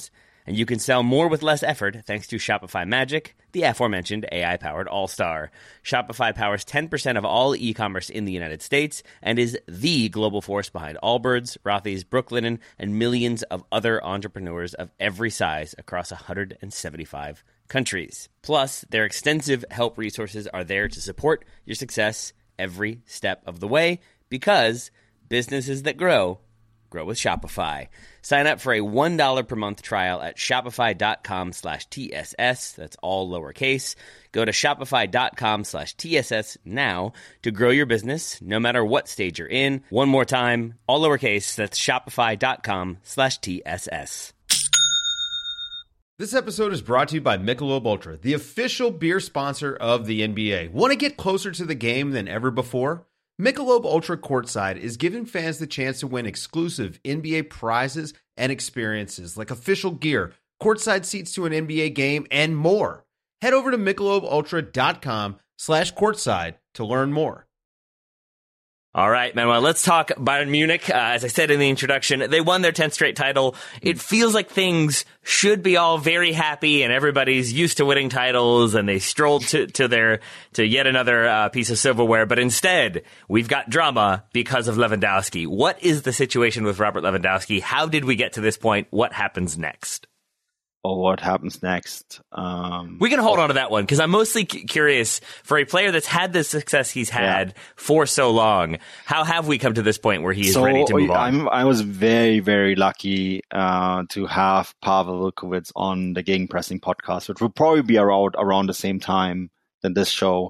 And you can sell more with less effort thanks to Shopify Magic, the aforementioned AI-powered all-star. Shopify powers 10% of all e-commerce in the United States and is the global force behind Allbirds, Rothy's, Brooklinen, and millions of other entrepreneurs of every size across 175 countries. Plus, their extensive help resources are there to support your success every step of the way, because businesses that grow with Shopify. Sign up for a $1 per month trial at shopify.com/TSS. That's all lowercase. Go to shopify.com/TSS now to grow your business, no matter what stage you're in. One more time, all lowercase. That's shopify.com/TSS. This episode is brought to you by Michelob Ultra, the official beer sponsor of the NBA. Want to get closer to the game than ever before? Michelob Ultra Courtside is giving fans the chance to win exclusive NBA prizes and experiences like official gear, courtside seats to an NBA game, and more. Head over to MichelobUltra.com/courtside to learn more. All right, Manuel, let's talk Bayern Munich. As I said in the introduction, they won their 10th straight title. It feels like things should be all very happy and everybody's used to winning titles and they strolled to yet another piece of silverware. But instead, we've got drama because of Lewandowski. What is the situation with Robert Lewandowski? How did we get to this point? What happens next? Or what happens next? We can hold on to that one because I'm mostly curious for a player that's had the success he's had for so long. How have we come to this point where he is ready to move on? I was very, very lucky to have Pavel Wilkowitz on the Gegenpressing podcast, which will probably be around the same time than this show.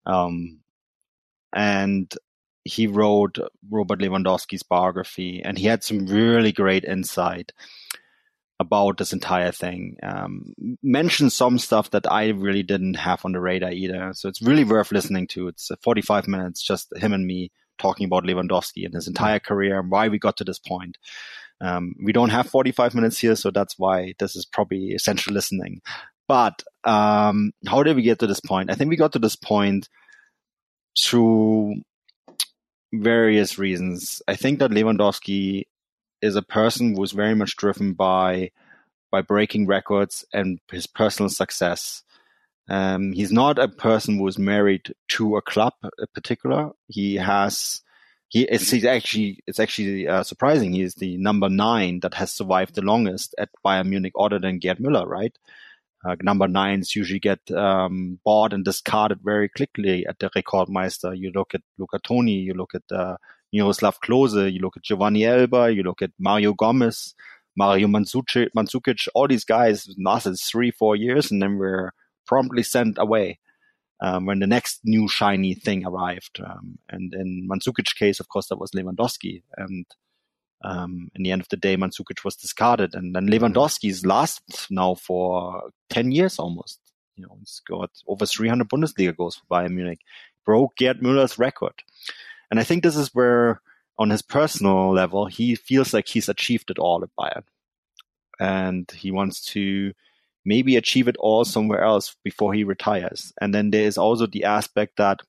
And he wrote Robert Lewandowski's biography, and he had some really great insight about this entire thing. Mentioned some stuff that I really didn't have on the radar either. So it's really worth listening to. It's 45 minutes, just him and me talking about Lewandowski and his entire career and why we got to this point. We don't have 45 minutes here, so that's why this is probably essential listening. But how did we get to this point? I think we got to this point through various reasons. I think that Lewandowski is a person who is very much driven by breaking records and his personal success. He's not a person who is married to a club in particular. It's actually surprising. He is the number 9 that has survived the longest at Bayern Munich, other than Gerd Müller, right? Number 9s usually get bought and discarded very quickly at the Rekordmeister. You look at Luca Toni, you look at Miroslav Klose, you look at Giovanni Elber, you look at Mario Gomez, Mario Mandzukic, all these guys lasted 3-4 years and then were promptly sent away when the next new shiny thing arrived. And in Mandzukic's case, of course, that was Lewandowski. And in the end of the day, Mandzukic was discarded. And then Lewandowski's lasted now for 10 years almost. He's got over 300 Bundesliga goals for Bayern Munich, broke Gerd Müller's record. And I think this is where, on his personal level, he feels like he's achieved it all at Bayern. And he wants to maybe achieve it all somewhere else before he retires. And then there is also the aspect that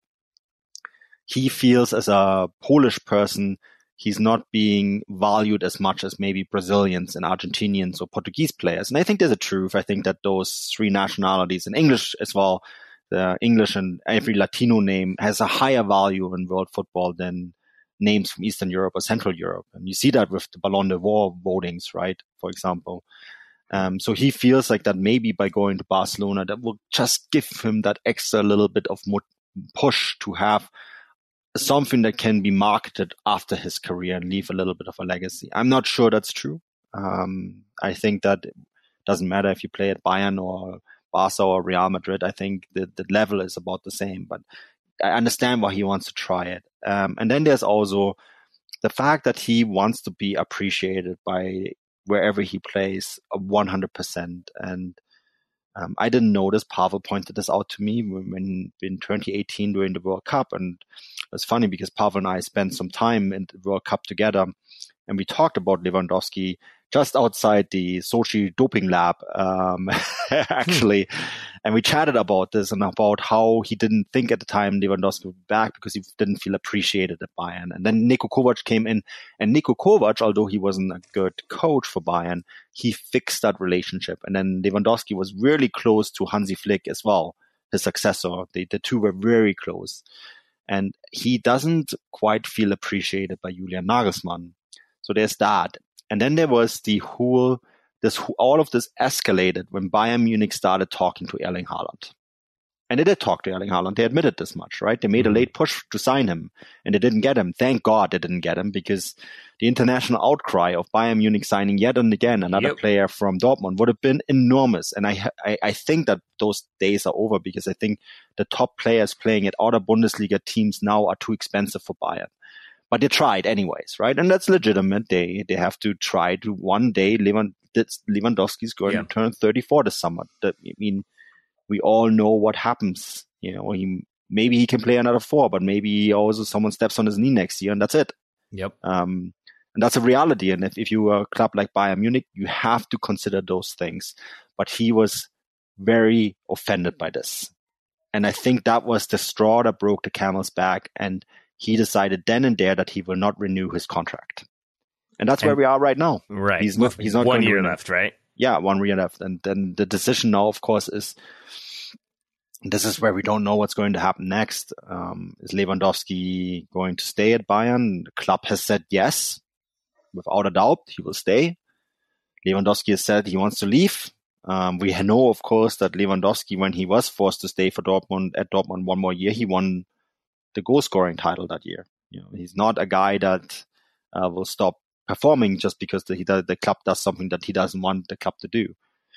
he feels as a Polish person, he's not being valued as much as maybe Brazilians and Argentinians or Portuguese players. And I think there's a truth. I think that those 3 nationalities, and English as well, the English and every Latino name has a higher value in world football than names from Eastern Europe or Central Europe. And you see that with the Ballon d'Or votings, right? For example. So he feels like that maybe by going to Barcelona, that will just give him that extra little bit of push to have something that can be marketed after his career and leave a little bit of a legacy. I'm not sure that's true. I think that it doesn't matter if you play at Bayern or Barca or Real Madrid. I think the level is about the same, but I understand why he wants to try it. And then there's also the fact that he wants to be appreciated by wherever he plays 100%. And I didn't notice. Pavel pointed this out to me when in 2018 during the World Cup. And it's funny because Pavel and I spent some time in the World Cup together and we talked about Lewandowski just outside the Sochi doping lab, actually. And we chatted about this and about how he didn't think at the time Lewandowski would be back because he didn't feel appreciated at Bayern. And then Niko Kovac came in, and Niko Kovac, although he wasn't a good coach for Bayern, he fixed that relationship. And then Lewandowski was really close to Hansi Flick as well, his successor. The two were very close. And he doesn't quite feel appreciated by Julian Nagelsmann. So there's that. And then there was all of this escalated when Bayern Munich started talking to Erling Haaland. And they did talk to Erling Haaland. They admitted this much, right? They made a late push to sign him, and they didn't get him. Thank God they didn't get him, because the international outcry of Bayern Munich signing yet and again another player from Dortmund would have been enormous. And I think that those days are over, because I think the top players playing at other Bundesliga teams now are too expensive for Bayern. But they tried anyways, right? And that's legitimate. They have to try to one day. Lewandowski's going to turn 34 this summer. I mean, we all know what happens. You know, maybe he can play another 4, but maybe also someone steps on his knee next year, and that's it. Yep. And that's a reality. And if you are a club like Bayern Munich, you have to consider those things. But he was very offended by this. And I think that was the straw that broke the camel's back. And he decided then and there that he will not renew his contract. And that's where we are right now. Right. He's not 1 year left, right? Yeah, 1 year left. And then the decision now, of course, is this is where we don't know what's going to happen next. Is Lewandowski going to stay at Bayern? The club has said yes, without a doubt. He will stay. Lewandowski has said he wants to leave. We know, of course, that Lewandowski, when he was forced to stay at Dortmund 1 more year, he won the goal-scoring title that year. You know, he's not a guy that will stop performing just because the club does something that he doesn't want the club to do.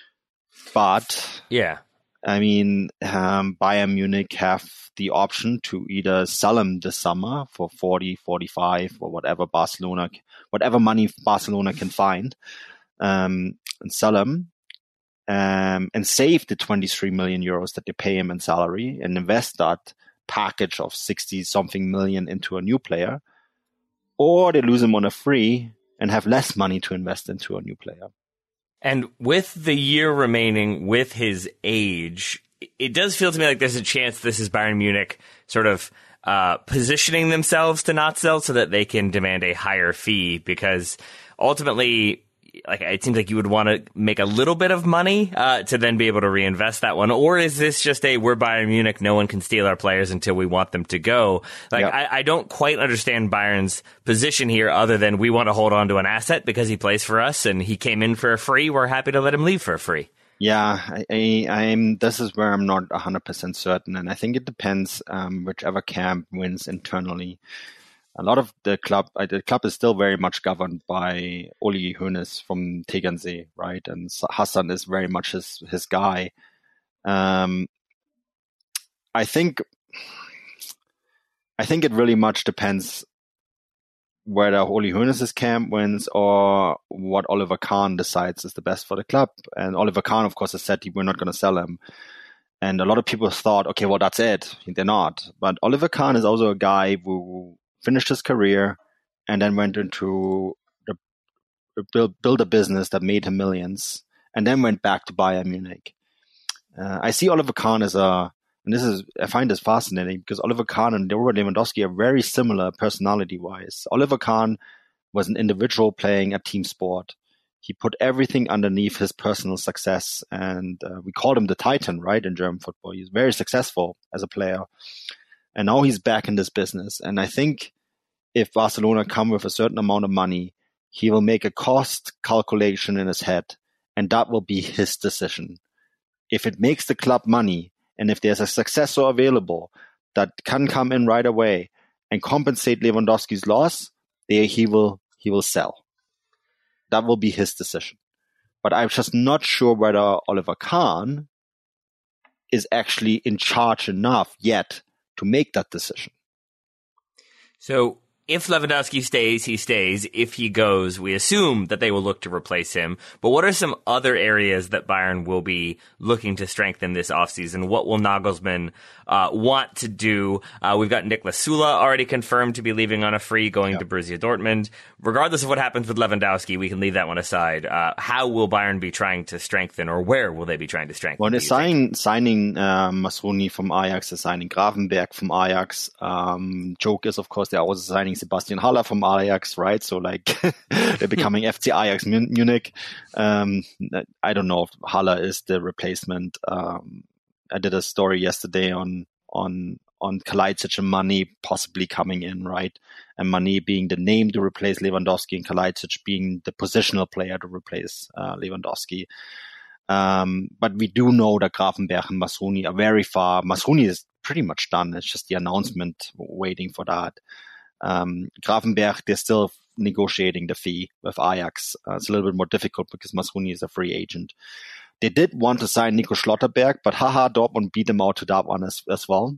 But I mean, Bayern Munich have the option to either sell him this summer for 40, 45, or whatever money Barcelona can find, and sell him, and save the 23 million euros that they pay him in salary and invest that package of 60-something million into a new player, or they lose him on a free and have less money to invest into a new player. And with the year remaining, with his age, it does feel to me like there's a chance this is Bayern Munich sort of positioning themselves to not sell so that they can demand a higher fee, because ultimately, like, it seems like you would want to make a little bit of money to then be able to reinvest that one. Or is this just we're Bayern Munich, no one can steal our players until we want them to go? Like, I don't quite understand Bayern's position here, other than we want to hold on to an asset because he plays for us and he came in for a free. We're happy to let him leave for a free. Yeah, this is where I'm not 100% certain. And I think it depends whichever camp wins internally. A lot of the club is still very much governed by Uli Hoeneß from Tegernsee, right? And Hassan is very much his guy. I think it really much depends whether Uli Hoeneß's camp wins or what Oliver Kahn decides is the best for the club. And Oliver Kahn, of course, has said we're not going to sell him. And a lot of people thought, okay, well, that's it. They're not. But Oliver Kahn is also a guy who finished his career and then went into build a business that made him millions, and then went back to Bayern Munich. I see Oliver Kahn I find this fascinating, because Oliver Kahn and Robert Lewandowski are very similar personality-wise. Oliver Kahn was an individual playing a team sport. He put everything underneath his personal success, and we called him the Titan, right, in German football. He's very successful as a player. And now he's back in this business. And I think if Barcelona come with a certain amount of money, he will make a cost calculation in his head, and that will be his decision. If it makes the club money, and if there's a successor available that can come in right away and compensate Lewandowski's loss, he will sell. That will be his decision. But I'm just not sure whether Oliver Kahn is actually in charge enough yet to make that decision. So if Lewandowski stays, he stays. If he goes, we assume that they will look to replace him. But what are some other areas that Bayern will be looking to strengthen this offseason? What will Nagelsmann want to do? We've got Niklas Süle already confirmed to be leaving on a free, going to Borussia Dortmund. Regardless of what happens with Lewandowski, we can leave that one aside. How will Bayern be trying to strengthen, or where will they be trying to strengthen? Well, they're signing Masruni from Ajax, they're signing Gravenberg from Ajax. Joke is, of course, they're also signing Sebastian Haller from Ajax, right? So, like, they're becoming FC Ajax Munich. I don't know if Haller is the replacement. I did a story yesterday on Kalajdzic and Mane possibly coming in, right? And Mane being the name to replace Lewandowski, and Kalajdzic being the positional player to replace Lewandowski. But we do know that Gravenberg and Masruni are very far. Masruni is pretty much done. It's just the announcement waiting for that. Gravenberg, they're still negotiating the fee with Ajax. It's a little bit more difficult because Masruni is a free agent. They did want to sign Nico Schlotterberg, but Dortmund beat them out to that one as well.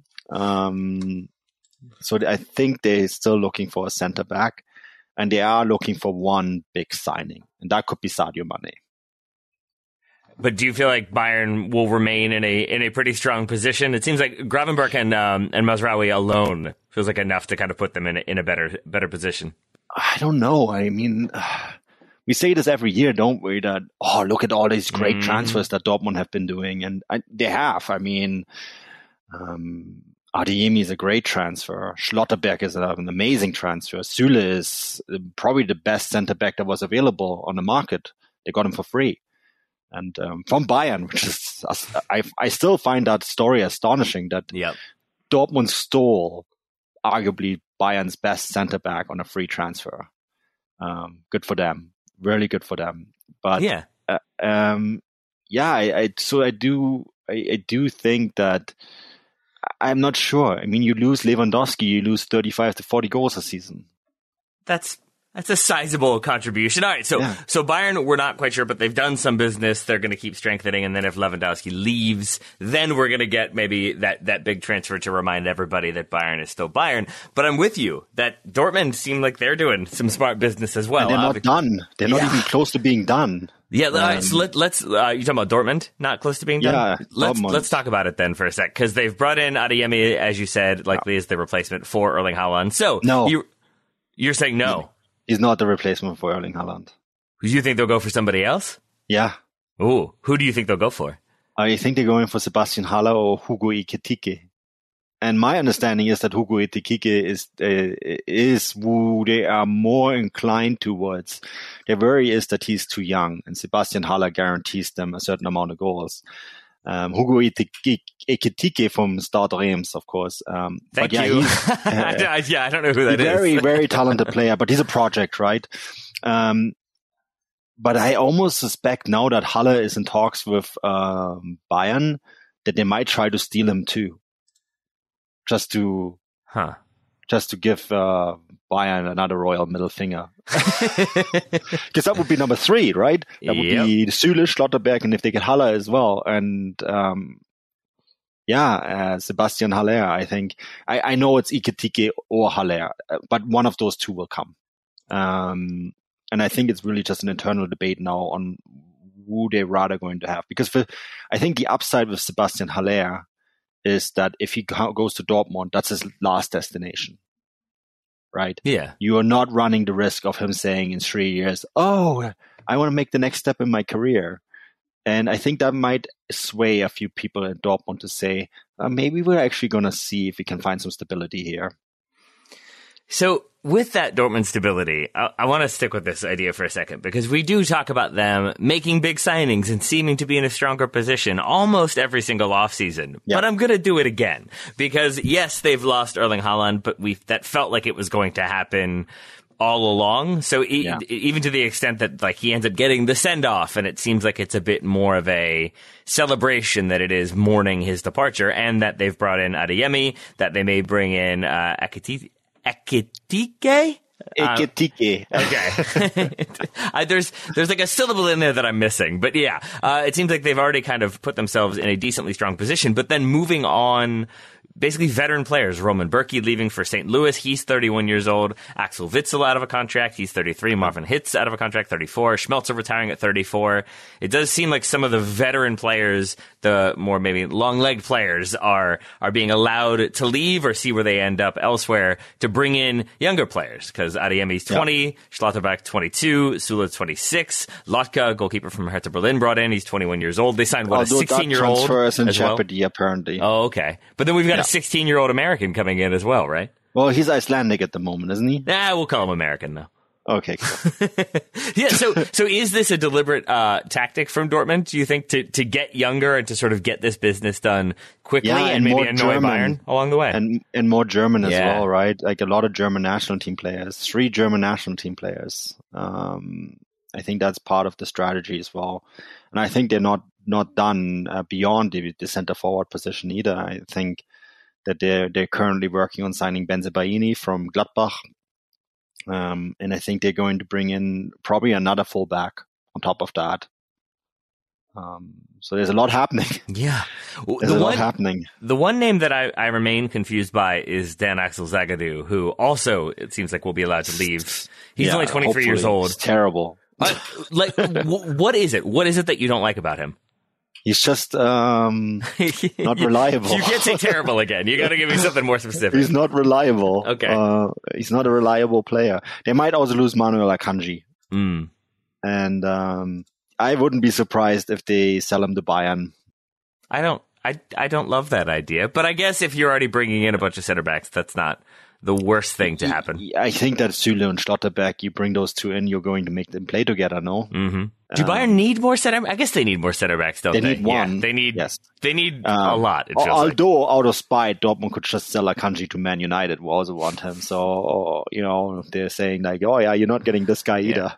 So I think they're still looking for a center back, and they are looking for one big signing, and that could be Sadio Mane. But do you feel like Bayern will remain in a pretty strong position? It seems like Gravenberg and Mazraoui alone feels like enough to kind of put them in a better position. I don't know. I mean, we say this every year, don't we? That, look at all these great transfers that Dortmund have been doing, and they have. I mean, Adeyemi is a great transfer. Schlotterberg is an amazing transfer. Süle is probably the best center back that was available on the market. They got him for free. And from Bayern, which is, I still find that story astonishing that Dortmund stole arguably Bayern's best center back on a free transfer. Good for them, really good for them. But I do think that I'm not sure. I mean, you lose Lewandowski, you lose 35 to 40 goals a season. That's a sizable contribution. All right, so Bayern, we're not quite sure, but they've done some business. They're going to keep strengthening, and then if Lewandowski leaves, then we're going to get maybe that big transfer to remind everybody that Bayern is still Bayern. But I'm with you that Dortmund seem like they're doing some smart business as well. And they're not done. They're not even close to being done. Yeah, so let's. You talking about Dortmund? Not close to being done. Yeah, let's talk about it then for a sec, because they've brought in Adeyemi, as you said, likely as the replacement for Erling Haaland. So no, you're saying no. He's not the replacement for Erling Haaland. Do you think they'll go for somebody else? Yeah. Ooh, who do you think they'll go for? I think they're going for Sebastian Haller or Hugo Ekitike. And my understanding is that Hugo Ekitike is who they are more inclined towards. Their worry is that he's too young, and Sebastian Haller guarantees them a certain amount of goals. Hugo Ekitike from Stade Reims, of course. Thank you. I don't know who that is. Very, very talented player, but he's a project, right? But I almost suspect now that Haller is in talks with Bayern that they might try to steal him too, just to give Bayern another royal middle finger. Because that would be number 3, right? That would be Süle, Schlotterberg, and if they get Haller as well. And Sebastian Haller, I think. I know it's Ekitike or Haller, but one of those two will come. And I think it's really just an internal debate now on who they're rather going to have. Because I think the upside with Sebastian Haller is that if he goes to Dortmund, that's his last destination. Right? Yeah. You are not running the risk of him saying in 3 years, I want to make the next step in my career. And I think that might sway a few people at Dortmund to say, maybe we're actually going to see if we can find some stability here. So with that Dortmund stability, I want to stick with this idea for a second, because we do talk about them making big signings and seeming to be in a stronger position almost every single offseason. Yeah. But I'm going to do it again, because yes, they've lost Erling Haaland, but that felt like it was going to happen all along. So even to the extent that like he ends up getting the send off, and it seems like it's a bit more of a celebration that it is mourning his departure, and that they've brought in Adeyemi, that they may bring in Ekitike. Ekitike. Okay. There's like a syllable in there that I'm missing, but it seems like they've already kind of put themselves in a decently strong position. But then moving on basically veteran players. Roman Berkey leaving for St. Louis. He's 31 years old. Axel Witsel out of a contract. He's 33. Marvin Hitz out of a contract, 34. Schmelzer retiring at 34. It does seem like some of the veteran players, the more maybe long-legged players, are being allowed to leave or see where they end up elsewhere to bring in younger players. Because Adeyemi's 20, Schlotterbeck 22, Sula 26, Lotka, goalkeeper from Hertha Berlin, brought in. He's 21 years old. They signed, a 16-year-old transfer is in as well? jeopardy, apparently. Oh, okay. But then we've got a 16-year-old American coming in as well, right? Well, he's Icelandic at the moment, isn't he? We'll call him American, though. Okay, cool. Yeah, so is this a deliberate tactic from Dortmund, do you think, to get younger and to sort of get this business done quickly and maybe annoy Bayern along the way? And more German as well, right? Like a lot of German national team players, 3 German national team players. I think that's part of the strategy as well. And I think they're not done beyond the center forward position either. I think that they're currently working on signing Bensebaini from Gladbach. And I think they're going to bring in probably another fullback on top of that. So there's a lot happening. Yeah. There's a lot happening. The one name that I remain confused by is Dan Axel Zagadou, who also, it seems like, will be allowed to leave. He's only 23 years old. It's terrible. What is it? What is it that you don't like about him? He's just not reliable. You can't say terrible again. You got to give me something more specific. He's not reliable. Okay. He's not a reliable player. They might also lose Manuel Akanji. And I wouldn't be surprised if they sell him to Bayern. I don't love that idea. But I guess if you're already bringing in a bunch of center backs, that's not the worst thing to happen. I think that Süle and Schlotterbeck, you bring those two in, you're going to make them play together, no? Mm-hmm. Do Bayern need more center? I guess they need more center backs, don't they? They need one. Yeah, they need a lot. It feels although out of spite, Dortmund could just sell Akanji to Man United, who also want him. So they're saying like, oh yeah, you're not getting this guy either.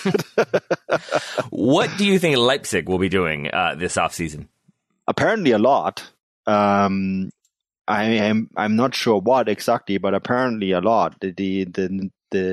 What do you think Leipzig will be doing this offseason? Apparently a lot. I'm not sure what exactly, but apparently a lot. The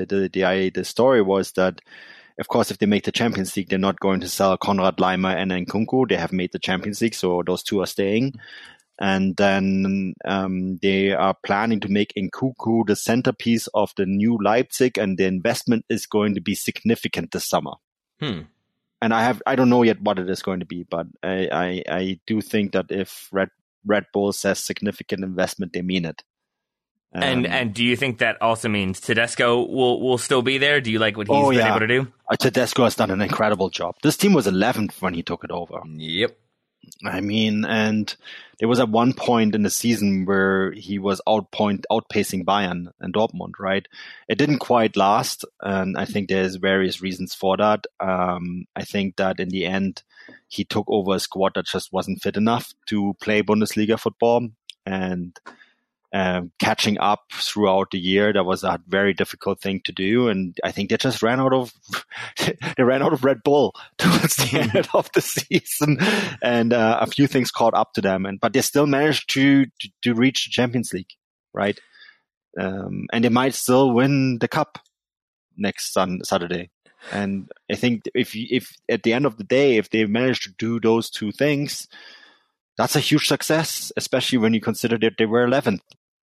story was that, of course, if they make the Champions League, they're not going to sell Konrad Laimer and Nkunku. They have made the Champions League, so those two are staying. And then they are planning to make Nkunku the centerpiece of the new Leipzig, and the investment is going to be significant this summer. And I don't know yet what it is going to be, but I do think that if Red Bull says significant investment, they mean it. And do you think that also means Tedesco will still be there? Do you like what he's been able to do? Tedesco has done an incredible job. This team was 11th when he took it over. Yep. I mean, and there was at one point in the season where he was outpacing Bayern and Dortmund, right? It didn't quite last, and I think there's various reasons for that. I think that in the end, he took over a squad that just wasn't fit enough to play Bundesliga football, and catching up throughout the year, that was a very difficult thing to do. And I think they just ran out of Red Bull towards the end of the season, and a few things caught up to them. But they still managed to reach the Champions League, right? And they might still win the cup next Saturday. And I think if at the end of the day, if they manage to do those two things, that's a huge success, especially when you consider that they were 11th.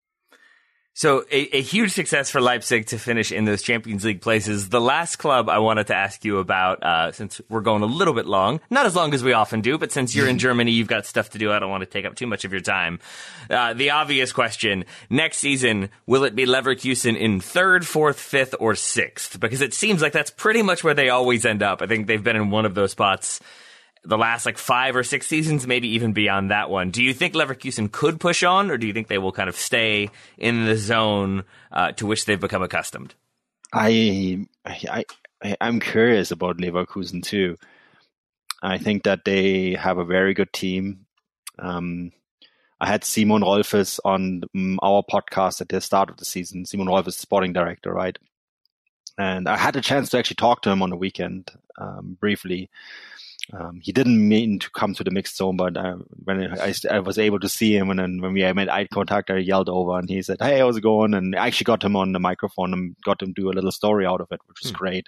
So a huge success for Leipzig to finish in those Champions League places. The last club I wanted to ask you about, since we're going a little bit long, not as long as we often do, but since you're in Germany, you've got stuff to do. I don't want to take up too much of your time. The obvious question, next season, will it be Leverkusen in 3rd, 4th, 5th, or 6th? Because it seems like that's pretty much where they always end up. I think they've been in one of those spots the last 5 or 6 seasons, maybe even beyond that one. Do you think Leverkusen could push on, or do you think they will kind of stay in the zone to which they've become accustomed? I'm curious about Leverkusen too. I think that they have a very good team. I had Simon Rolfes on our podcast at the start of the season. Simon Rolfes is sporting director, right? And I had a chance to actually talk to him on the weekend briefly. He didn't mean to come to the mixed zone, but when I was able to see him, and then when we made eye contact, I yelled over, and he said, "Hey, how's it going?" And I actually got him on the microphone and got him to do a little story out of it, which was great.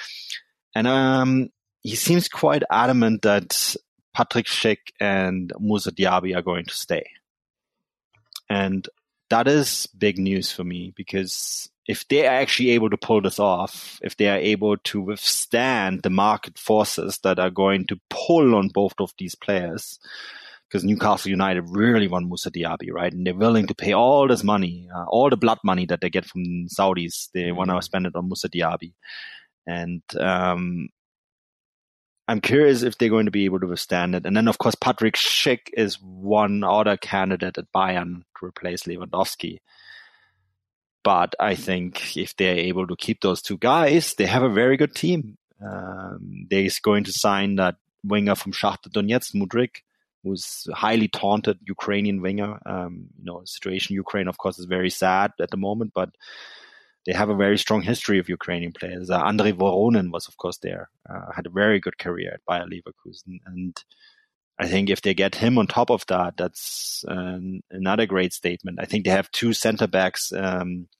And he seems quite adamant that Patrick Schick and Moussa Diaby are going to stay. And that is big news for me, because if they are actually able to pull this off, if they are able to withstand the market forces that are going to pull on both of these players, because Newcastle United really want Moussa Diaby, right? And they're willing to pay all this money, all the blood money that they get from Saudis. They want to spend it on Moussa Diaby. And I'm curious if they're going to be able to withstand it. And then, of course, Patrick Schick is one other candidate at Bayern to replace Lewandowski. But I think if they're able to keep those two guys, they have a very good team. They're going to sign that winger from Shakhtar Donetsk, Mudryk, who's a highly taunted Ukrainian winger. The situation in Ukraine, of course, is very sad at the moment, but they have a very strong history of Ukrainian players. Andrei Voronin was, of course, there. Had a very good career at Bayer Leverkusen. And I think if they get him on top of that, that's another great statement. I think they have two center-backs, who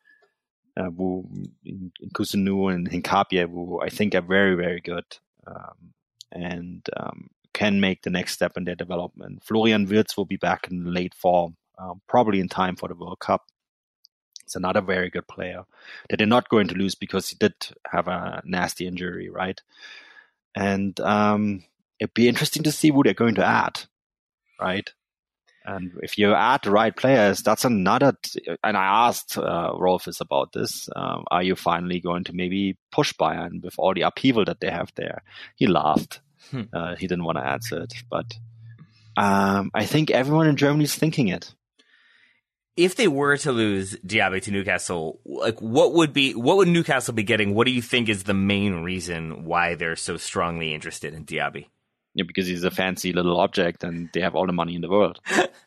in Kusunu and Hinkapie, who I think are very, very good and can make the next step in their development. Florian Wirtz will be back in late fall, probably in time for the World Cup. It's another very good player that they're not going to lose because he did have a nasty injury, right? And it'd be interesting to see who they're going to add, right? And if you add the right players, that's another. And I asked Rolfes about this. Are you finally going to maybe push Bayern with all the upheaval that they have there? He laughed. He didn't want to answer it, but I think everyone in Germany is thinking it. If they were to lose Diaby to Newcastle, like what would Newcastle be getting? What do you think is the main reason why they're so strongly interested in Diaby? Yeah, because he's a fancy little object and they have all the money in the world.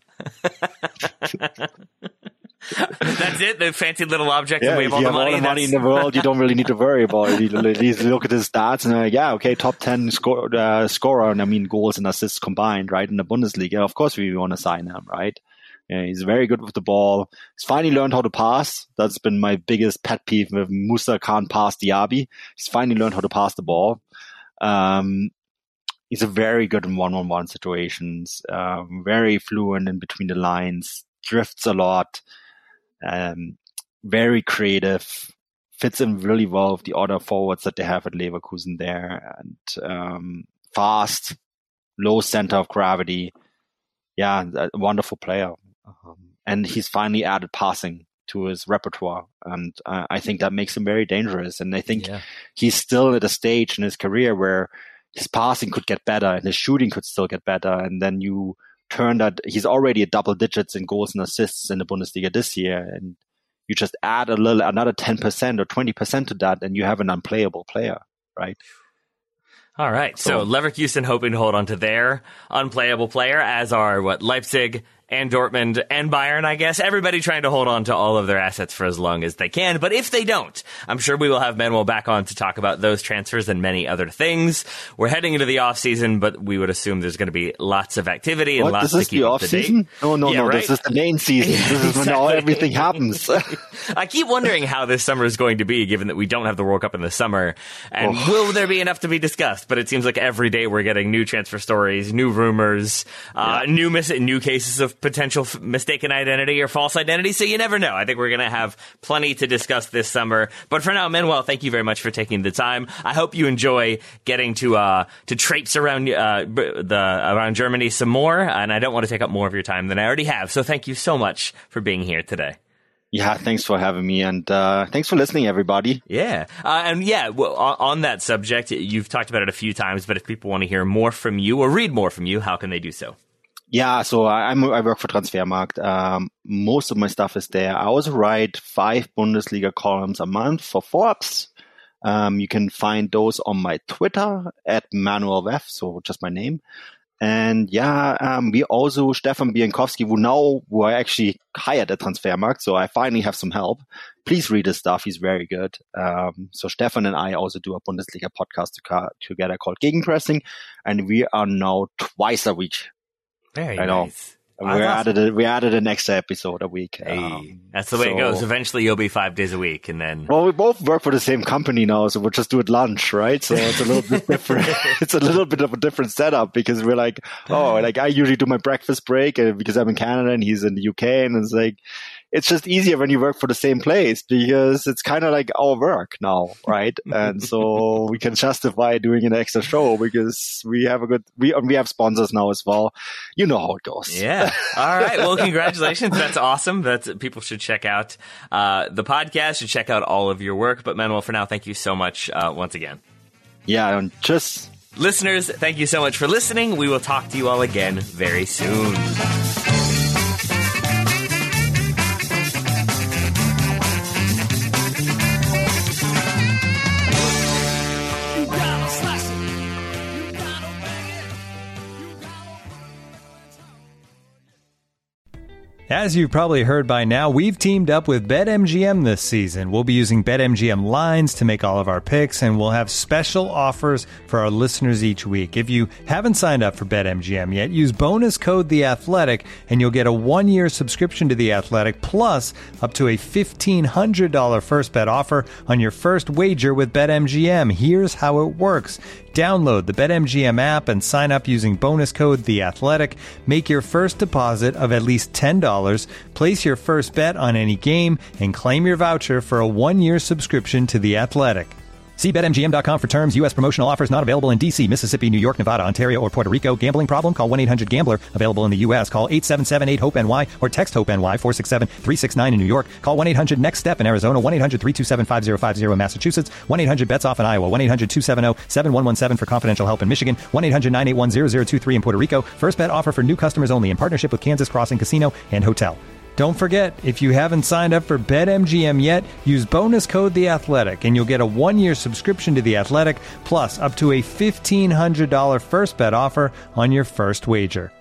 That's it? The fancy little object and we have all the money? All the money in the world, you don't really need to worry about it. You look at his stats and okay, top 10 scorer, and I mean goals and assists combined, right, in the Bundesliga. Of course we want to sign him, right? Yeah, he's very good with the ball. He's finally learned how to pass. That's been my biggest pet peeve with Moussa can't pass Diaby. He's finally learned how to pass the ball. He's a very good in one-on-one situations, very fluent in between the lines, drifts a lot, very creative, fits in really well with the other forwards that they have at Leverkusen there, and fast, low center of gravity. Yeah, a wonderful player. And he's finally added passing to his repertoire. And I think that makes him very dangerous. And I think he's still at a stage in his career where his passing could get better and his shooting could still get better. And then you turn that, he's already at double digits in goals and assists in the Bundesliga this year. And you just add another 10% or 20% to that, and you have an unplayable player, right? All right. So Leverkusen hoping to hold on to their unplayable player, as are Leipzig and Dortmund and Bayern, I guess. Everybody trying to hold on to all of their assets for as long as they can. But if they don't, I'm sure we will have Manuel back on to talk about those transfers and many other things. We're heading into the off season, but we would assume there's going to be lots of activity and lots to keep up to date. No, right? This is the main season. This is when everything happens. I keep wondering how this summer is going to be, given that we don't have the World Cup in the summer. And will there be enough to be discussed? But it seems like every day we're getting new transfer stories, new rumors, new cases of potential mistaken identity or false identity. So you never know. I think we're going to have plenty to discuss this summer. But for now, Manuel, thank you very much for taking the time. I hope you enjoy getting to traipse around around Germany some more. And I don't want to take up more of your time than I already have. So thank you so much for being here today. Yeah, thanks for having me, and thanks for listening, everybody. Yeah. On that subject, you've talked about it a few times, but if people want to hear more from you or read more from you, how can they do so? Yeah, so I work for Transfermarkt. Most of my stuff is there. I also write 5 Bundesliga columns a month for Forbes. You can find those on my Twitter @ManuelWef, so just my name. And we also, Stefan Bienkowski, who I actually hired at Transfermarkt, so I finally have some help. Please read his stuff. He's very good. So Stefan and I also do a Bundesliga podcast together called Gegenpressing, and we are now twice a week. Very nice. We added an extra episode a week. Hey, that's the way it goes. Eventually, you'll be 5 days a week, and then. Well, we both work for the same company now, so we'll just do it lunch, right? So it's a little bit different. It's a little bit of a different setup because we're like, I usually do my breakfast break because I'm in Canada and he's in the UK, and it's like. It's just easier when you work for the same place because it's kind of like our work now, right? And so we can justify doing an extra show because we have we have sponsors now as well. You know how it goes. Yeah. All right. Well, congratulations. That's awesome. People should check out the podcast, should check out all of your work. But Manuel, for now, thank you so much once again. Yeah, and just listeners, thank you so much for listening. We will talk to you all again very soon. As you've probably heard by now, we've teamed up with BetMGM this season. We'll be using BetMGM lines to make all of our picks, and we'll have special offers for our listeners each week. If you haven't signed up for BetMGM yet, use bonus code The Athletic, and you'll get a 1-year subscription to The Athletic, plus up to a $1,500 first bet offer on your first wager with BetMGM. Here's how it works. Download the BetMGM app and sign up using bonus code The Athletic. Make your first deposit of at least $10. Place your first bet on any game and claim your voucher for a 1-year subscription to The Athletic. See BetMGM.com for terms. U.S. promotional offers not available in D.C., Mississippi, New York, Nevada, Ontario, or Puerto Rico. Gambling problem? Call 1-800-GAMBLER. Available in the U.S. Call 877-8-HOPE-NY or text HOPE-NY 467-369 in New York. Call 1-800-NEXT-STEP in Arizona. 1-800-327-5050 in Massachusetts. 1-800-BETS-OFF in Iowa. 1-800-270-7117 for confidential help in Michigan. 1-800-981-0023 in Puerto Rico. First bet offer for new customers only in partnership with Kansas Crossing Casino and Hotel. Don't forget, if you haven't signed up for BetMGM yet, use bonus code The Athletic, and you'll get a 1-year subscription to The Athletic, plus up to a $1,500 first bet offer on your first wager.